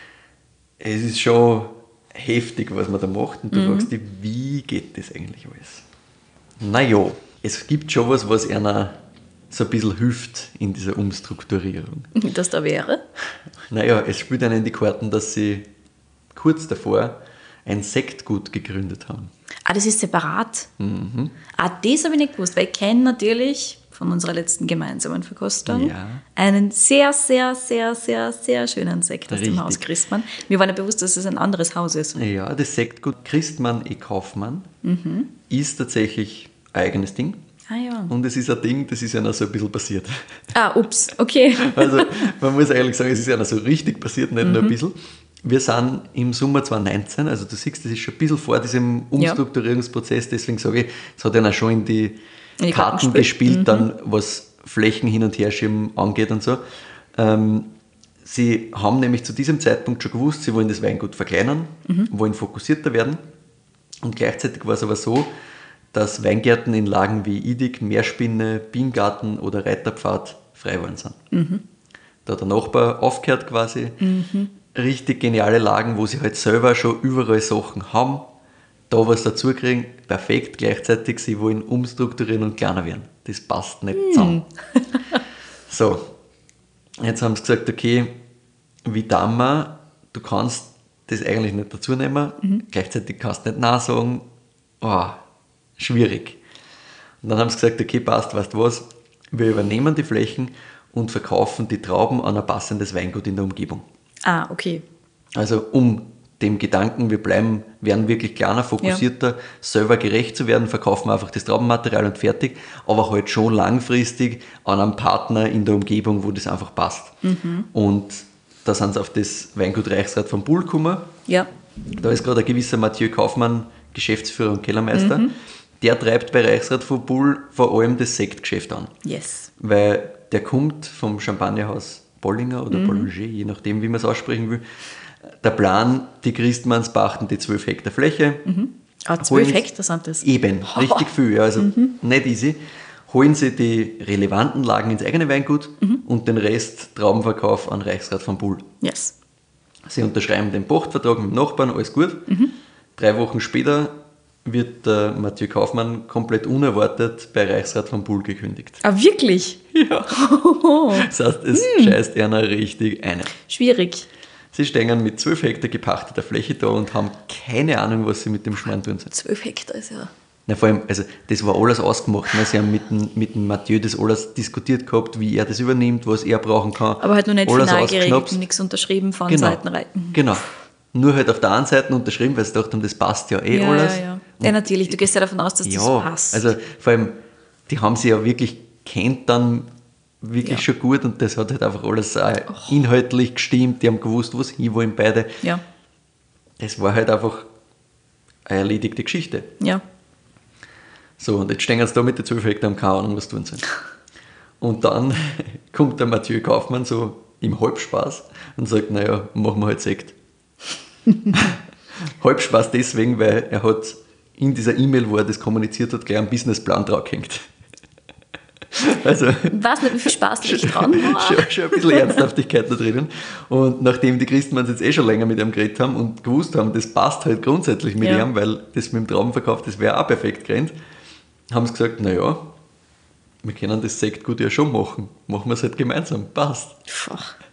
Es ist schon heftig, was man da macht und du mhm. fragst dich, wie geht das eigentlich alles? Naja, es gibt schon was, was einer so ein bisschen hilft in dieser Umstrukturierung. Das da wäre? Naja, es spielt einen in die Karten, dass sie kurz davor ein Sektgut gegründet haben. Ah, das ist separat? Mhm. Ah, das habe ich nicht gewusst, weil ich kenne natürlich von unserer letzten gemeinsamen Verkostung ja. einen sehr, sehr, sehr, sehr, sehr schönen Sekt aus Richtig. dem Haus Christmann. Mir war nicht bewusst, dass es ein anderes Haus ist. Ja, das Sektgut Christmann e Kaufmann mhm. ist tatsächlich ein eigenes Ding. Ah ja. Und es ist ein Ding, das ist ja noch so ein bisschen passiert. Ah, ups, okay. Also man muss eigentlich sagen, es ist ja noch so richtig passiert, nicht mhm. nur ein bisschen. Wir sind im Sommer zwanzig neunzehn, also du siehst, das ist schon ein bisschen vor diesem Umstrukturierungsprozess, deswegen sage ich, es hat ja auch schon in die, in die Karten, Karten gespielt, mhm. dann was Flächen hin und her schieben angeht und so. Ähm, sie haben nämlich zu diesem Zeitpunkt schon gewusst, sie wollen das Weingut verkleinern, mhm. wollen fokussierter werden und gleichzeitig war es aber so, dass Weingärten in Lagen wie Idig, Meerspinne, Biengarten oder Reiterpfad frei geworden sind. Mhm. Da hat der Nachbar aufgehört quasi. Mhm. Richtig geniale Lagen, wo sie halt selber schon überall Sachen haben, da was dazu kriegen, perfekt. Gleichzeitig, sie wollen umstrukturieren und kleiner werden. Das passt nicht mhm. zusammen. So, jetzt haben sie gesagt, okay, wie tun wir? Du kannst das eigentlich nicht dazu nehmen, mhm. gleichzeitig kannst du nicht Nein sagen. Oh, schwierig. Und dann haben sie gesagt, okay, passt, weißt du was, wir übernehmen die Flächen und verkaufen die Trauben an ein passendes Weingut in der Umgebung. Ah, okay. Also um dem Gedanken, wir bleiben, werden wirklich kleiner, fokussierter, ja. selber gerecht zu werden, verkaufen wir einfach das Traubenmaterial und fertig, aber halt schon langfristig an einem Partner in der Umgebung, wo das einfach passt. Mhm. Und da sind sie auf das Weingut Reichsrat von Buhl gekommen. Ja. Da ist gerade ein gewisser Mathieu Kaufmann, Geschäftsführer und Kellermeister. Mhm. Der treibt bei Reichsrat von Buhl vor allem das Sektgeschäft an. Yes. Weil der kommt vom Champagnerhaus Bollinger oder mhm. Bollinger, je nachdem, wie man es aussprechen will. Der Plan, die Christmanns pachten die zwölf Hektar Fläche. Mhm. Ah, zwölf Hektar sind das? Eben, oh. richtig viel, ja, also mhm. nicht easy. Holen sie die relevanten Lagen ins eigene Weingut mhm. und den Rest Traubenverkauf an Reichsrat von Buhl. Yes. Sie unterschreiben den Pachtvertrag mit dem Nachbarn, alles gut. Mhm. Drei Wochen später wird der Mathieu Kaufmann komplett unerwartet bei Reichsrat von Buhl gekündigt. Ah, wirklich? Ja. Das heißt, es hm. scheißt einer richtig ein. Schwierig. Sie stehen mit zwölf Hektar gepachteter Fläche da und haben keine Ahnung, was sie mit dem Schmarrn tun sollen. zwölf Hektar ist ja... Na, vor allem, also das war alles ausgemacht. Ne? Sie haben mit dem, mit dem Mathieu das alles diskutiert gehabt, wie er das übernimmt, was er brauchen kann. Aber halt noch nicht final geregelt, nichts unterschrieben von genau. Seitenreiten. Genau. nur halt auf der einen Seite unterschrieben, weil sie gedacht haben, das passt ja eh Ja, alles. ja, ja. Ja, natürlich, du gehst ja davon aus, dass Ja, das passt. also vor allem, die haben sie ja wirklich kennt dann wirklich Ja. schon gut und das hat halt einfach alles auch inhaltlich gestimmt, die haben gewusst, wo sie hinwollen beide. Ja, Das war halt einfach eine erledigte Geschichte. ja. So, und jetzt stehen sie da mit den zwölf Hektar und keine Ahnung, was tun sollen. Und dann kommt der Mathieu Kaufmann so im Halbspaß und sagt, naja, machen wir halt Sekt. Halbspaß deswegen, weil er hat in dieser E-Mail, wo er das kommuniziert hat, gleich einen Businessplan draufgehängt. Also, Ich weiß nicht, wie viel Spaß da echt dran war. schon, schon ein bisschen Ernsthaftigkeit da drinnen. Und nachdem die Christenmanns jetzt eh schon länger mit ihm geredet haben und gewusst haben, das passt halt grundsätzlich mit Ja. ihm, weil das mit dem Traubenverkauf, das wäre auch perfekt gerannt, haben sie gesagt, naja, wir können das Sektgut ja schon machen. Machen wir es halt gemeinsam. Passt. Puh.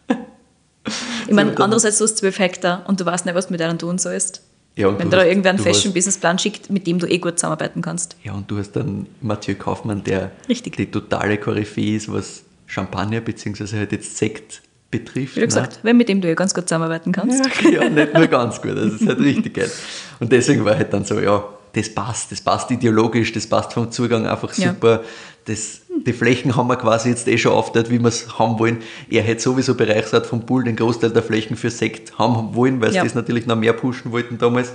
Ich meine, dann- andererseits, du hast zwölf Hektar und du weißt nicht, was du mit denen tun sollst. Ja, und Wenn du da hast- irgendwer einen du Fashion-Businessplan schickt, mit dem du eh gut zusammenarbeiten kannst. Ja, und du hast dann Mathieu Kaufmann, der Richtig. die totale Koryphäe ist, was Champagner bzw. halt jetzt Sekt betrifft. Wie du ne? gesagt, wer mit dem du eh ganz gut zusammenarbeiten kannst. Ja, ja, nicht nur ganz gut, das ist halt richtig geil. Und deswegen war halt dann so, ja, das passt, das passt ideologisch, das passt vom Zugang einfach Ja. super. Das, die Flächen haben wir quasi jetzt eh schon aufgeteilt, wie wir es haben wollen. Er hätte sowieso Bereichsrat vom Pool den Großteil der Flächen für Sekt haben wollen, weil sie Ja. das natürlich noch mehr pushen wollten damals.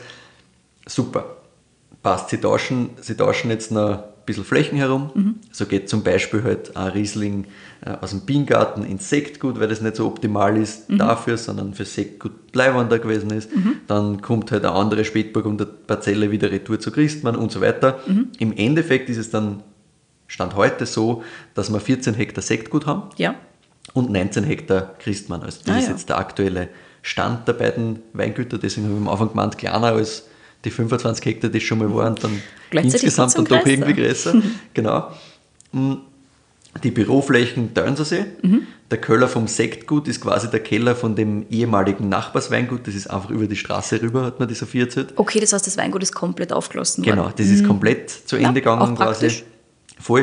Super. Passt, sie tauschen, sie tauschen jetzt noch ein bisschen Flächen herum. Mhm. So geht zum Beispiel halt ein Riesling äh, aus dem Bienengarten ins Sektgut, weil das nicht so optimal ist Mhm. dafür, sondern für Sektgut Bleiwander gewesen ist. Dann kommt halt eine andere Spätburgunder Parzelle wieder retour zu Christmann und so weiter. Mhm. Im Endeffekt ist es dann Stand heute so, dass wir vierzehn Hektar Sektgut haben Ja. und neunzehn Hektar Christmann. Also das Ah, ist ja. jetzt der aktuelle Stand der beiden Weingüter. Deswegen habe ich am Anfang gemeint, kleiner als die fünfundzwanzig Hektar, die schon mal waren, dann Gleichzeitig insgesamt trotzdem dann doch größer. irgendwie größer. Genau. Mm, Die Büroflächen teilen sie sich. Mhm. Der Keller vom Sektgut ist quasi der Keller von dem ehemaligen Nachbarsweingut. Das ist einfach über die Straße rüber, hat man die Sophie erzählt. Okay, das heißt, das Weingut ist komplett aufgeschlossen Genau, worden. das ist komplett zu Ende Mhm. Ja, gegangen auch quasi. praktisch. Voll.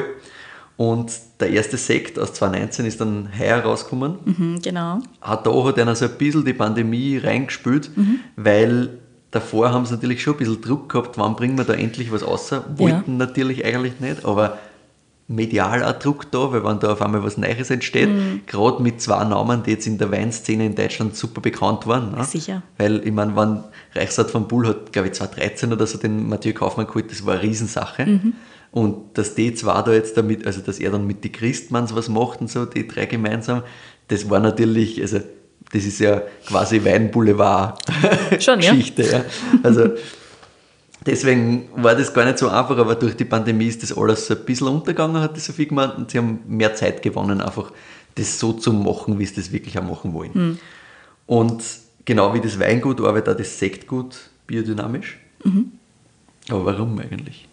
Und der erste Sekt aus zwanzig neunzehn ist dann heuer rausgekommen. Mhm, genau. Auch da hat einer so ein bisschen die Pandemie reingespült, weil davor haben sie natürlich schon ein bisschen Druck gehabt, wann bringen wir da endlich was raus. Wollten natürlich eigentlich nicht, aber medial auch Druck da, weil wenn da auf einmal was Neues entsteht, gerade mit zwei Namen, die jetzt in der Weinszene in Deutschland super bekannt waren. Ne? Sicher. Weil, ich meine, wenn Reichsrat von Bull hat, glaube ich, zwanzig dreizehn oder so den Mathieu Kaufmann geholt, das war eine Riesensache. Und dass die zwei da jetzt damit, also dass er dann mit die Christmanns was macht und so, die drei gemeinsam, das war natürlich, also das ist ja quasi Schon, ja. Weinboulevard-Geschichte. Ja. Also deswegen war das gar nicht so einfach, aber durch die Pandemie ist das alles so ein bisschen untergegangen, hat die Sophie gemeint, und sie haben mehr Zeit gewonnen, einfach das so zu machen, wie sie das wirklich auch machen wollen. Hm. Und genau wie das Weingut arbeitet auch das Sektgut biodynamisch. Mhm. Aber warum eigentlich?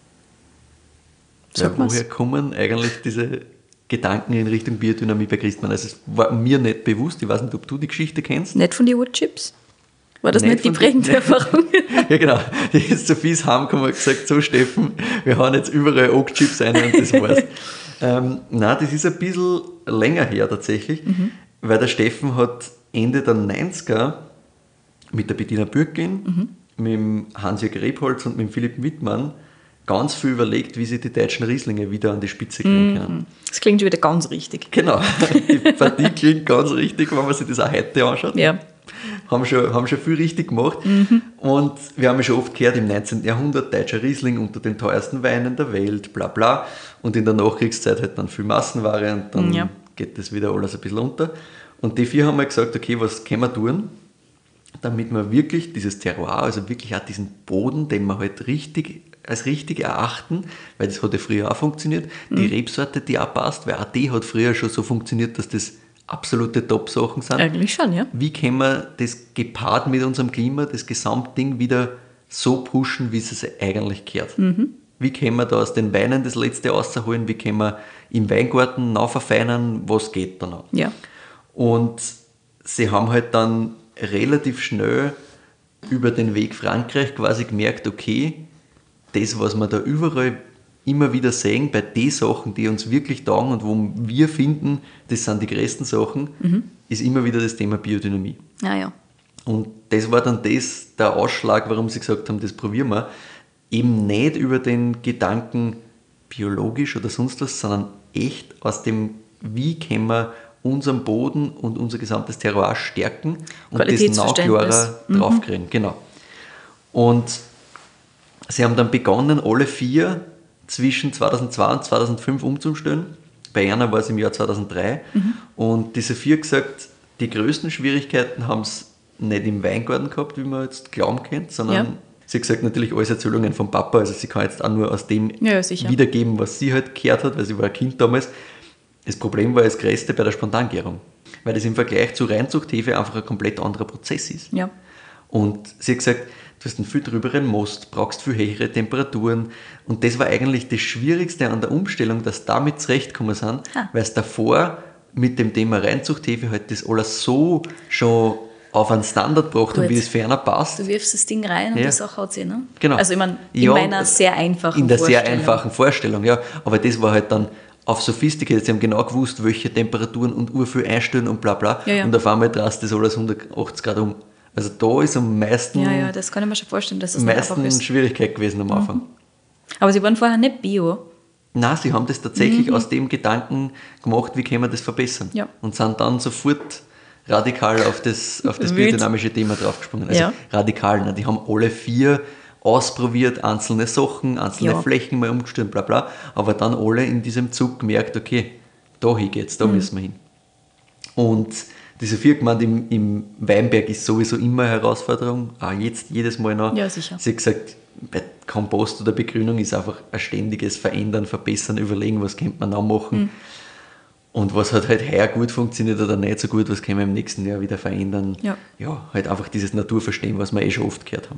Sag Weil mal's. woher kommen eigentlich diese Gedanken in Richtung Biodynamie bei Christmann? Also es war mir nicht bewusst, ich weiß nicht, ob du die Geschichte kennst. Nicht von den Woodchips? War das Nicht nicht, die von den- prägende Erfahrung? Ja genau, die ist Sophies heimgekommen und gesagt, so Steffen, wir hauen jetzt überall Oak-Chips rein und das war's. ähm, nein, das ist ein bisschen länger her tatsächlich, weil der Steffen hat Ende der neunziger mit der Bettina Bürklin, mit dem Hans-Jörg Rebholz und mit dem Philipp Wittmann ganz viel überlegt, wie sie die deutschen Rieslinge wieder an die Spitze kriegen können. Das klingt schon wieder ganz richtig. Genau, die Partie klingt ganz richtig, wenn man sich das auch heute anschaut. Ja. Haben schon, haben schon viel richtig gemacht. Und wir haben ja schon oft gehört, im neunzehnten Jahrhundert, deutscher Riesling unter den teuersten Weinen der Welt, bla bla. Und in der Nachkriegszeit halt dann viel Massenware und dann Ja. geht das wieder alles ein bisschen unter. Und die vier haben mal gesagt, okay, was können wir tun, damit wir wirklich dieses Terroir, also wirklich auch diesen Boden, den wir halt richtig als richtig erachten, weil das hat ja früher auch funktioniert, die Rebsorte, die auch passt, weil auch die hat früher schon so funktioniert, dass das absolute Top-Sachen sind. Eigentlich schon, ja. Wie können wir das gepaart mit unserem Klima, das Gesamtding wieder so pushen, wie es eigentlich gehört? Wie können wir da aus den Weinen das Letzte rausholen? Wie können wir im Weingarten nachverfeinern? Was geht da noch? Ja. Und sie haben halt dann relativ schnell über den Weg Frankreich quasi gemerkt, okay, das, was wir da überall immer wieder sehen, bei den Sachen, die uns wirklich taugen und wo wir finden, das sind die größten Sachen, ist immer wieder das Thema Biodynamie. Ah, ja. Und das war dann das, der Ausschlag, warum sie gesagt haben, das probieren wir. Eben nicht über den Gedanken biologisch oder sonst was, sondern echt aus dem, wie können wir unseren Boden und unser gesamtes Terroir stärken und das noch klarer mhm. draufkriegen. Genau. Und sie haben dann begonnen, alle vier zwischen zweitausendzwei und zweitausendfünf umzustellen. Bei einer war es im Jahr zweitausenddrei. Mhm. Und die Sophie hat gesagt, die größten Schwierigkeiten haben es nicht im Weingarten gehabt, wie man jetzt glauben könnte, sondern ja. sie hat gesagt, natürlich alles Erzählungen vom Papa, also sie kann jetzt auch nur aus dem ja, wiedergeben, was sie halt gehört hat, weil sie war ein Kind damals. Das Problem war das Größte bei der Spontangärung, weil das im Vergleich zu Reinzuchthefe einfach ein komplett anderer Prozess ist. Ja. Und sie hat gesagt, du hast einen viel drüberen Most, brauchst viel höhere Temperaturen. Und das war eigentlich das Schwierigste an der Umstellung, dass damit zurechtgekommen sind, ha. weil es davor mit dem Thema Reinzuchthefe halt das alles so schon auf einen Standard gebracht haben, wie das ferner passt. Du wirfst das Ding rein und ja. die Sache hat sie, ne? Genau. Also ich meine, in ja, meiner sehr einfachen In der Vorstellung. sehr einfachen Vorstellung, ja. Aber das war halt dann auf sophisticated. Sie haben genau gewusst, welche Temperaturen und Urfüll einstellen und bla bla. Ja, ja. Und auf einmal drast das alles hundertachtzig Grad um. Also da ist am meisten, ja, ja, das kann ich mir schon vorstellen, dass das am nicht meisten einfach ist. Schwierigkeit gewesen am Anfang. Mhm. Aber sie waren vorher nicht Bio. Nein, sie haben das tatsächlich Mhm. aus dem Gedanken gemacht, wie können wir das verbessern. Ja. Und sind dann sofort radikal auf das, auf das biodynamische Thema draufgesprungen. Also ja. radikal, ne? Die haben alle vier ausprobiert, einzelne Sachen, einzelne ja. Flächen mal umgestellt, bla bla, aber dann alle in diesem Zug gemerkt, okay, dahin geht's, da mhm. müssen wir hin. Und die Sophie hat gemeint, im, im Weinberg ist sowieso immer eine Herausforderung, auch jetzt jedes Mal noch. Ja, sicher. Sie hat gesagt, bei Kompost oder Begrünung ist einfach ein ständiges Verändern, Verbessern, Überlegen, was könnte man noch machen. Mhm. Und was hat halt heuer gut funktioniert oder nicht so gut, was können wir im nächsten Jahr wieder verändern. Ja. ja, halt einfach dieses Naturverstehen, was wir eh schon oft gehört haben.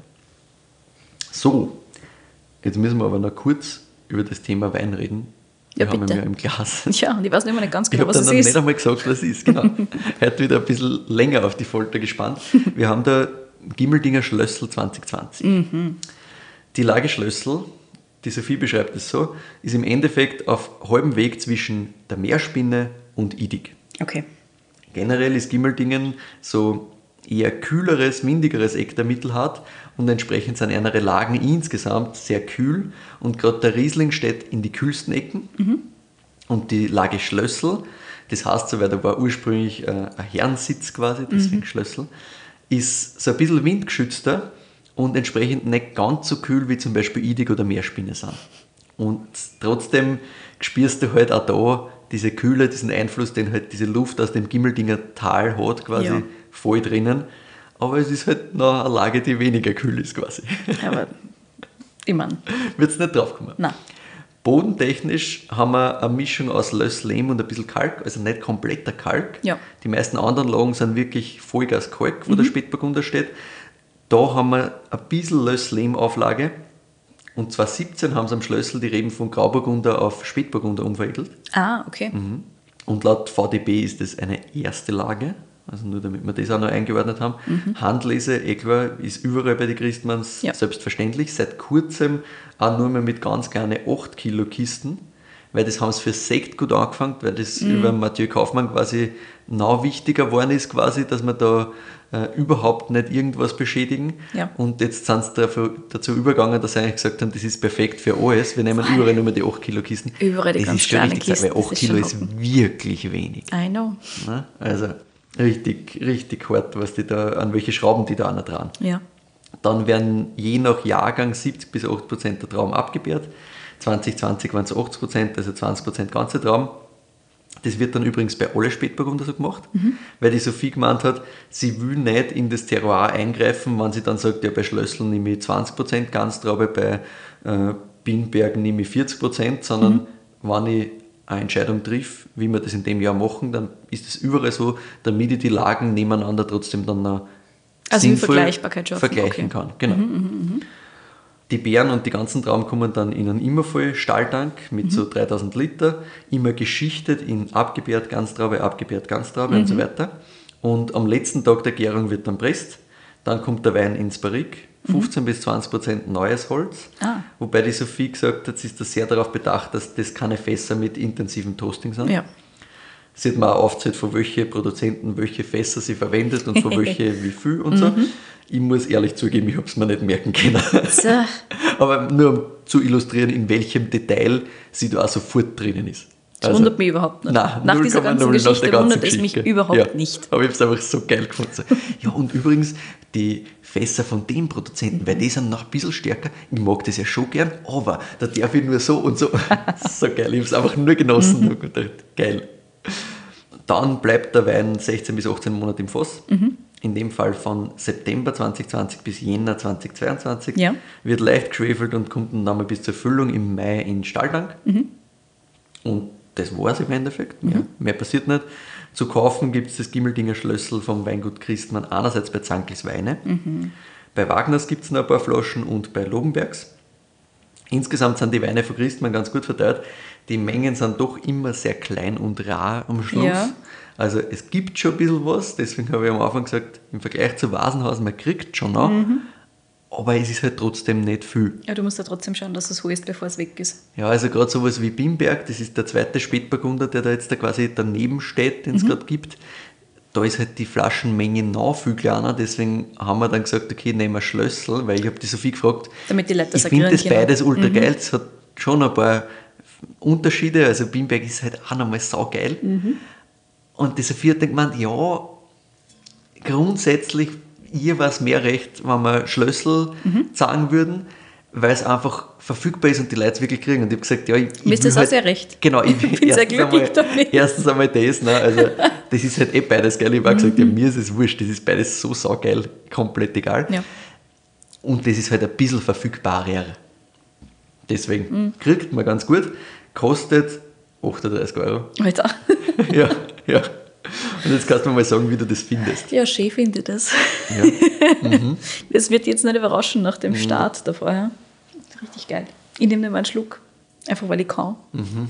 So, jetzt müssen wir aber noch kurz über das Thema Wein reden. Wir ja, haben bitte. ihn ja im Glas. Ja, und ich weiß nicht mehr ganz genau, ich was es ist. Ich habe dann nicht einmal gesagt, was es ist. Genau. Heute wieder ein bisschen länger auf die Folter gespannt. Wir haben da Gimmeldinger Schlössl zwanzig zwanzig. Mhm. Die Lage Schlössl, die Sophie beschreibt es so, ist im Endeffekt auf halbem Weg zwischen der Meerspinne und Idig. Okay. Generell ist Gimmeldingen so eher kühleres, windigeres Eck der Mittelhart und entsprechend sind ihre Lagen insgesamt sehr kühl und gerade der Riesling steht in die kühlsten Ecken mhm. und die Lage Schlössl, das heißt so, weil da war ursprünglich äh, ein Herrensitz quasi, deswegen mhm. Schlössl, ist so ein bisschen windgeschützter und entsprechend nicht ganz so kühl wie zum Beispiel Idig oder Meerspinne sind. Und trotzdem spürst du halt auch da diese Kühle, diesen Einfluss, den halt diese Luft aus dem Gimmeldinger Tal hat, quasi ja. voll drinnen. Aber es ist halt noch eine Lage, die weniger kühl ist quasi. Aber ich meine... Wird es nicht draufkommen? Nein. Bodentechnisch haben wir eine Mischung aus Löss, Lehm und ein bisschen Kalk, also nicht kompletter Kalk. Ja. Die meisten anderen Lagen sind wirklich Vollgas Kalk, wo mhm. der Spätburgunder steht. Da haben wir ein bisschen Löss, Lehm-Auflage. Und zweitausendsiebzehn haben sie am Schlössl die Reben von Grauburgunder auf Spätburgunder umveredelt. Ah, okay. Mhm. Und laut V D B ist das eine erste Lage, also nur damit wir das auch noch eingeordnet haben. Mhm. Handlese, eh klar, ist überall bei den Christmanns ja. selbstverständlich. Seit kurzem auch nur mehr mit ganz kleinen acht Kilo Kisten, weil das haben sie für Sekt gut angefangen, weil das mhm. über Mathieu Kaufmann quasi noch wichtiger geworden ist, quasi, dass wir da äh, überhaupt nicht irgendwas beschädigen. Ja. Und jetzt sind sie dafür, dazu übergegangen, dass sie eigentlich gesagt haben, das ist perfekt für alles. Wir nehmen überall nur mehr die acht Kilo Kisten. Überall die das ganz ist schon richtig, Kisten, weil acht Kilo ist, ist wirklich wenig. I know. Na, also richtig, richtig hart, was die da, an welche Schrauben die da auch noch dran. Ja. Dann werden je nach Jahrgang siebzig bis achtzig Prozent der Trauben abgebärt. zwanzig zwanzig waren es achtzig Prozent, also zwanzig Prozent ganze Trauben. Das wird dann übrigens bei allen Spätburgunder so gemacht, mhm. weil die Sophie gemeint hat, sie will nicht in das Terroir eingreifen, wenn sie dann sagt, ja, bei Schlössl nehme ich zwanzig Prozent Ganztraube, bei äh, Bienberg nehme ich vierzig Prozent, sondern mhm. wenn ich eine Entscheidung triff, wie wir das in dem Jahr machen, dann ist es überall so, damit ich die Lagen nebeneinander trotzdem dann noch also sinnvoll Vergleichbarkeit schaffen. vergleichen okay. kann. Genau. Mhm, mh, mh. Die Beeren und die ganzen Trauben kommen dann in einen immer voll Stahltank mit mhm. so dreitausend Liter, immer geschichtet in abgebärt, Ganztraube, abgebärt, Ganztraube mhm. und so weiter. Und am letzten Tag der Gärung wird dann presst, dann kommt der Wein ins Barrique, fünfzehn bis zwanzig Prozent neues Holz, ah. wobei die Sophie gesagt hat, sie ist da sehr darauf bedacht, dass das keine Fässer mit intensivem Toasting sind. Ja. sieht man auch aufzählt, von welchen Produzenten welche Fässer sie verwendet und von welche wie viel und so. Ich muss ehrlich zugeben, ich habe es mir nicht merken können. So. Aber nur um zu illustrieren, in welchem Detail sie da auch sofort drinnen ist. Das also, wundert mich überhaupt nicht. Nein, nach dieser ganzen Geschichte ganzen wundert es mich Geschichte. überhaupt ja, nicht. Aber ich habe es einfach so geil gefunden. Ja, und übrigens, die Fässer von dem Produzenten, weil die sind noch ein bisschen stärker. Ich mag das ja schon gern, aber da darf ich nur so und so. So geil, ich habe es einfach nur genossen. Und gedacht, geil. Dann bleibt der Wein sechzehn bis achtzehn Monate im Fass. Mhm. In dem Fall von September zwanzig zwanzig bis Jänner zwanzig zweiundzwanzig. Ja. Wird leicht geschwefelt und kommt dann nochmal bis zur Füllung im Mai in Stahltank. Mhm. Und das war es im Endeffekt. Mehr, mhm. mehr passiert nicht. Zu kaufen gibt es das Gimmeldinger Schlössl vom Weingut Christmann, einerseits bei Zanklis Weine. Mhm. Bei Wagners gibt es noch ein paar Flaschen und bei Lobenbergs. Insgesamt sind die Weine von Christmann ganz gut verteilt. Die Mengen sind doch immer sehr klein und rar am Schluss. Ja. Also es gibt schon ein bisschen was, deswegen habe ich am Anfang gesagt, im Vergleich zu Vasenhaus, man kriegt schon noch, mhm. aber es ist halt trotzdem nicht viel. Ja, du musst ja trotzdem schauen, dass du es holst, bevor es weg ist. Ja, also gerade sowas wie Bimberg, das ist der zweite Spätburgunder, der da jetzt da quasi daneben steht, den es mhm. gerade gibt. Da ist halt die Flaschenmenge noch viel kleiner, deswegen haben wir dann gesagt, okay, nehmen wir Schlössl, weil ich habe die Sophie gefragt, damit die Leute das ich finde das können. beides ultra mhm. geil, es hat schon ein paar Unterschiede, also Bimberg ist halt auch nochmal saugeil. Mhm. Und die Sophie hat dann gemeint, ja, grundsätzlich, ihr war es mehr recht, wenn wir Schlössl mhm. sagen würden, weil es einfach verfügbar ist und die Leute es wirklich kriegen. Und ich habe gesagt, ja, ich, mir ist das halt, auch sehr recht. Genau, ich bin sehr glücklich einmal, damit. Erstens einmal das, ne, also das ist halt eh beides geil. Ich habe auch gesagt, ja, mir ist es wurscht, das ist beides so saugeil, komplett egal. Ja. Und das ist halt ein bisschen verfügbarer. Deswegen mhm. kriegt man ganz gut, kostet achtunddreißig Euro. Alter. Ja, ja. Und jetzt kannst du mir mal sagen, wie du das findest. Ja, schön finde ich das. Ja. Mhm. Das wird jetzt nicht überraschen nach dem Start mhm. da vorher. Richtig geil. Ich nehme mal einen Schluck, einfach weil ich kann. Mhm.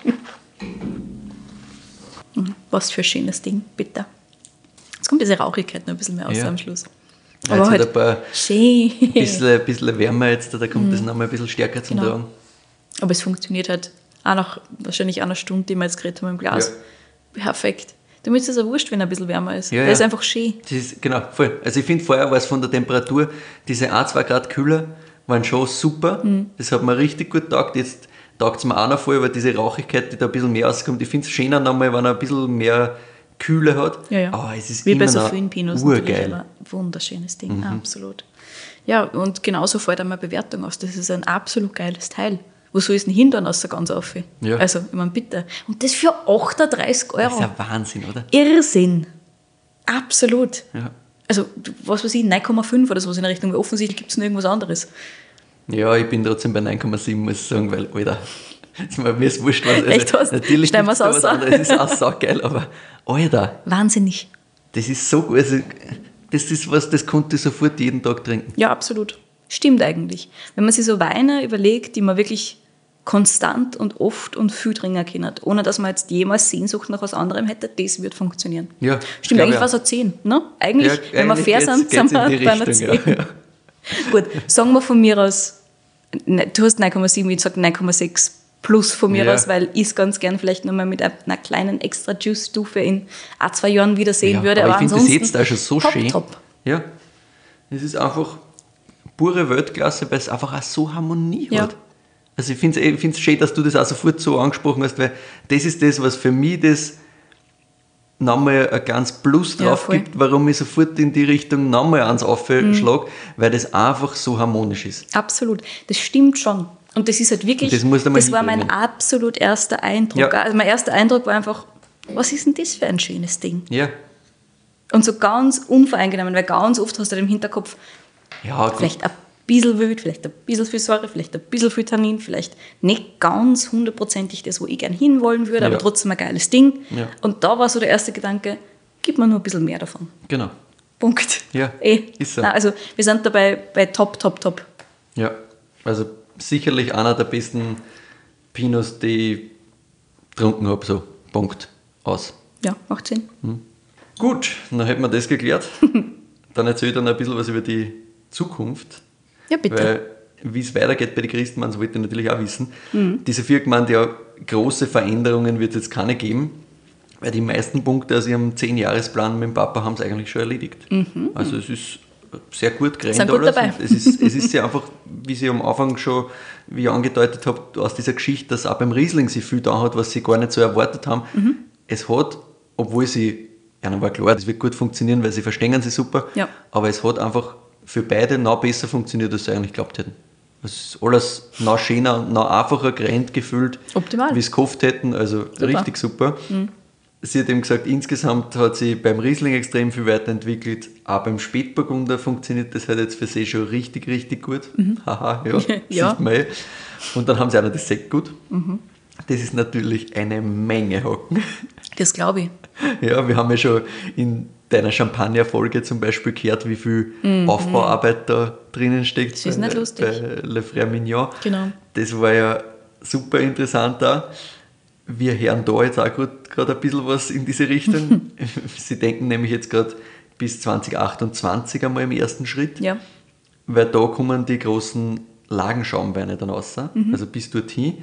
Was für ein schönes Ding, bitte. Jetzt kommt diese Rauchigkeit noch ein bisschen mehr aus ja. am Schluss. Aber jetzt halt ein paar, schön. Ein bisschen, ein bisschen wärmer jetzt, da kommt mhm. das nochmal ein bisschen stärker zum genau. Tragen. Aber es funktioniert halt auch nach wahrscheinlich einer Stunde, die wir jetzt geredet haben im Glas. Ja. Perfekt. Damit ist es auch wurscht, wenn er ein bisschen wärmer ist. Ja, Der ja. ist einfach schön. Das ist, genau, voll. Also ich finde vorher war es von der Temperatur, diese ein, zwei Grad kühler waren schon super. Mhm. Das hat mir richtig gut getaugt. Jetzt taugt es mir auch noch voll, weil diese Rauchigkeit, die da ein bisschen mehr rauskommt. Ich finde es schöner nochmal, wenn er ein bisschen mehr Kühle hat. Ja, ja. Aber es ist wie immer bei so noch vielen Pinos. urgeil. Wunderschönes Ding, Mhm. absolut. Ja, und genauso fällt auch meine Bewertung aus. Das ist ein absolut geiles Teil. Wo soll es denn hin dann außer ganz auf? Ja. Also, ich meine, bitte. Und das für achtunddreißig Euro. Das ist ja Wahnsinn, oder? Irrsinn. Absolut. Ja. Also, was weiß ich, neun Komma fünf oder sowas in der Richtung, weil offensichtlich gibt es noch irgendwas anderes. Ja, ich bin trotzdem bei neun Komma sieben, muss ich sagen, weil, Alter, mir ist wurscht, was. Also, echt was? Natürlich stellen wir es aus. Es ist auch saugeil, aber, Alter. Wahnsinnig. Das ist so gut. Also, das ist was, das konnte ich sofort jeden Tag trinken. Ja, absolut. Stimmt eigentlich. Wenn man sich so Weine überlegt, die man wirklich konstant und oft und viel trinken kann, ohne dass man jetzt jemals Sehnsucht nach was anderem hätte, das wird funktionieren. Ja, stimmt, eigentlich ja. war es eine zehn. Ne? Eigentlich, ja, wenn wir fair sind, sind wir bei einer zehn. Ja, ja. Gut, sagen wir von mir aus, ne, du hast neun Komma sieben, ich sage neun Komma sechs plus von mir ja. aus, weil ich es ganz gern vielleicht nochmal mit einer kleinen extra Juice-Stufe in ein, zwei Jahren wiedersehen ja, würde. Aber, aber ich finde das jetzt auch schon so top, schön. Top. Ja, es ist einfach pure Weltklasse, weil es einfach auch so Harmonie ja. hat. Also ich finde es ich schön, dass du das auch sofort so angesprochen hast, weil das ist das, was für mich das nochmal ein ganz Plus drauf ja, gibt, warum ich sofort in die Richtung nochmal eins aufschlage, mhm. weil das einfach so harmonisch ist. Absolut, das stimmt schon. Und das ist halt wirklich, das, das war mein absolut erster Eindruck. Ja. Also mein erster Eindruck war einfach, was ist denn das für ein schönes Ding? Ja. Und so ganz unvoreingenommen, weil ganz oft hast du im Hinterkopf, ja, vielleicht ein bisschen wild, vielleicht ein bisschen viel Säure, vielleicht ein bisschen viel Tannin, vielleicht nicht ganz hundertprozentig das, wo ich gerne hinwollen würde, ja. aber trotzdem ein geiles Ding. Ja. Und da war so der erste Gedanke, gib mir nur ein bisschen mehr davon. Genau. Punkt. Ja, eh. ist so. Nein, also wir sind dabei bei top, top, top. Ja, also sicherlich einer der besten Pinots, die ich getrunken habe, so Punkt, aus. Ja, macht Sinn. Hm. Gut, dann hätten wir das geklärt. Dann erzähle ich dann ein bisschen was über die Zukunft. Ja, bitte. Weil, wie es weitergeht bei den Christmanns, wollte ich natürlich auch wissen. Mhm. Diese vier gemeint, ja, große Veränderungen wird es jetzt keine geben. Weil die meisten Punkte aus ihrem zehn-Jahres-Plan mit dem Papa haben es eigentlich schon erledigt. Mhm. Also es ist sehr gut gerannt. Sind gut dabei. Es ist, es ist ja einfach, wie sie am Anfang schon, wie ich angedeutet habe, aus dieser Geschichte, dass auch beim Riesling sie viel da hat, was sie gar nicht so erwartet haben. Mhm. Es hat, obwohl sie, ja, dann war klar, das wird gut funktionieren, weil sie verstehen sie super, ja. aber es hat einfach für beide noch besser funktioniert, als sie eigentlich geglaubt hätten. Es ist alles noch schöner und noch einfacher gerannt gefühlt, optimal, wie sie gehofft hätten, also super. Richtig super. Mhm. Sie hat eben gesagt, insgesamt hat sie beim Riesling extrem viel weiterentwickelt. Auch beim Spätburgunder funktioniert das halt jetzt für sie schon richtig, richtig gut. Mhm. Haha, ja, ja. Sieht man eh. Und dann haben sie auch noch das Sektgut. Mhm. Das ist natürlich eine Menge Hocken. Das glaube ich. Ja, wir haben ja schon in deiner Champagner-Folge zum Beispiel gehört, wie viel mhm. Aufbauarbeit da drinnen steckt. Das ist bei, nicht lustig. Bei Le Frère Mignon. Genau. Das war ja super interessant da. Wir hören da jetzt auch gerade ein bisschen was in diese Richtung. Sie denken nämlich jetzt gerade bis zwanzig achtundzwanzig einmal im ersten Schritt, ja. weil da kommen die großen Lagenschaumweine dann raus, mhm. also bis dorthin.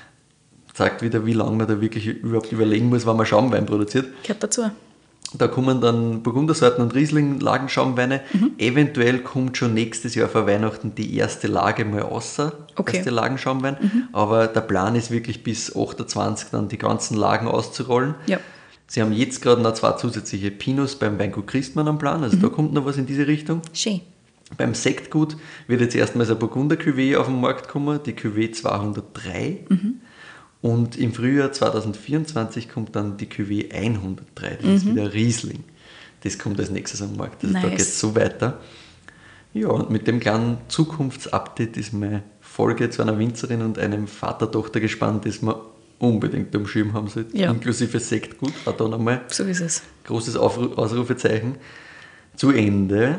Zeigt wieder, wie lange man da wirklich überhaupt überlegen muss, wann man Schaumwein produziert. Gehört dazu. Da kommen dann Burgundersorten und Riesling, Lagenschaumweine. Mhm. Eventuell kommt schon nächstes Jahr vor Weihnachten die erste Lage mal raus, okay. erste Lagenschaumwein. Mhm. Aber der Plan ist wirklich bis achtundzwanzig dann die ganzen Lagen auszurollen. Ja. Sie haben jetzt gerade noch zwei zusätzliche Pinots beim Weingut Christmann am Plan, also mhm. da kommt noch was in diese Richtung. Schön. Beim Sektgut wird jetzt erstmals ein Burgunder-Cuvée auf den Markt kommen, die Cuvée zweihundertdrei. Mhm. Und im Frühjahr zweitausendvierundzwanzig kommt dann die Cuvée hundertdrei, das mhm. ist wieder Riesling. Das kommt als nächstes am Markt, also nice. Da geht es so weiter. Ja, und mit dem kleinen Zukunftsupdate ist meine Folge zu einer Winzerin und einem Vater-Tochter gespannt, das wir unbedingt am Schirm haben sollten, ja. inklusive Sektgut, auch da nochmal. So ist es. Großes Aufru- Ausrufezeichen. Zu Ende,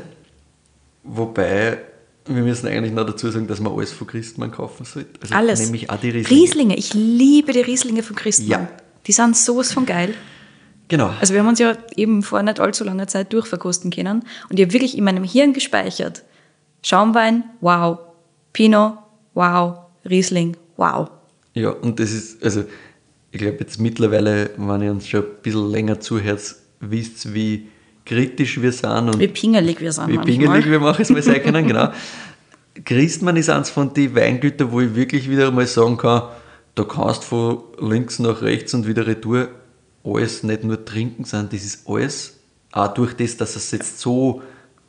wobei... Wir müssen eigentlich noch dazu sagen, dass man alles von Christmann kaufen sollte. Also alles. Nämlich auch die Rieslinge. Rieslinge, ich liebe die Rieslinge von Christmann. Ja. Die sind sowas von geil. Genau. Also wir haben uns ja eben vor nicht allzu langer Zeit durchverkosten können und ich habe wirklich in meinem Hirn gespeichert. Schaumwein, wow. Pinot, wow. Riesling, wow. Ja, und das ist, also ich glaube jetzt mittlerweile, wenn ihr uns schon ein bisschen länger zuhört, wisst wie kritisch wir sind. Und wie pingelig wir sind Wie manchmal. pingelig wir machen es mal sein können, genau. Christmann ist eins von den Weingütern, wo ich wirklich wieder mal sagen kann, da kannst du von links nach rechts und wieder retour alles nicht nur trinken, sondern das ist alles, auch durch das, dass sie es jetzt so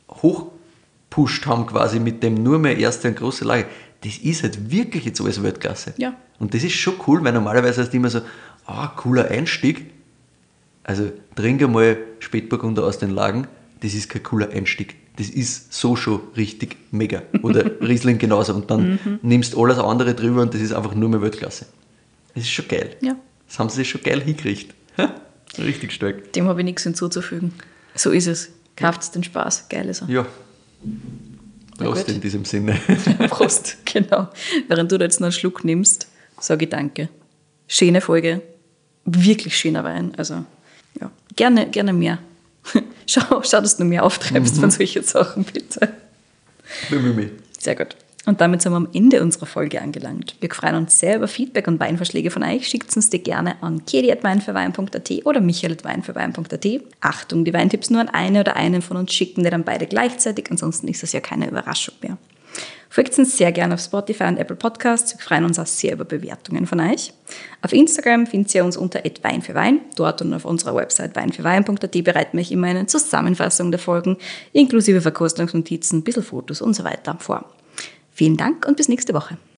hochpusht haben quasi mit dem nur mehr erste und große Lage, das ist halt wirklich jetzt alles Weltklasse. Ja. Und das ist schon cool, weil normalerweise ist es immer so, ah, cooler Einstieg. Also trink einmal Spätburgunder aus den Lagen, das ist kein cooler Einstieg. Das ist so schon richtig mega. Oder Riesling genauso. Und dann mhm. nimmst du alles andere drüber und das ist einfach nur mehr Weltklasse. Das ist schon geil. Ja. Das haben sie schon geil hingekriegt. Richtig stark. Dem habe ich nichts hinzuzufügen. So ist es. Kauft den Spaß. Geil ist er. Ja. Prost in diesem Sinne. Prost, genau. Während du da jetzt noch einen Schluck nimmst, sage ich danke. Schöne Folge. Wirklich schöner Wein. Also ja, gerne, gerne mehr. Schau, schau, dass du mehr auftreibst mhm. von solchen Sachen, bitte. Bemühe mich. Sehr gut. Und damit sind wir am Ende unserer Folge angelangt. Wir freuen uns sehr über Feedback und Weinvorschläge von euch. Schickt uns die gerne an kedi at weinfürwein punkt at oder michael at weinfürwein punkt at. Achtung, die Weintipps nur an eine oder einen von uns schicken, die dann beide gleichzeitig. Ansonsten ist das ja keine Überraschung mehr. Folgt uns sehr gerne auf Spotify und Apple Podcasts. Wir freuen uns auch sehr über Bewertungen von euch. Auf Instagram findet ihr uns unter at weinfürwein. Dort und auf unserer Website weinfürwein punkt at bereiten wir euch immer eine Zusammenfassung der Folgen, inklusive Verkostungsnotizen, ein bisschen Fotos und so weiter vor. Vielen Dank und bis nächste Woche.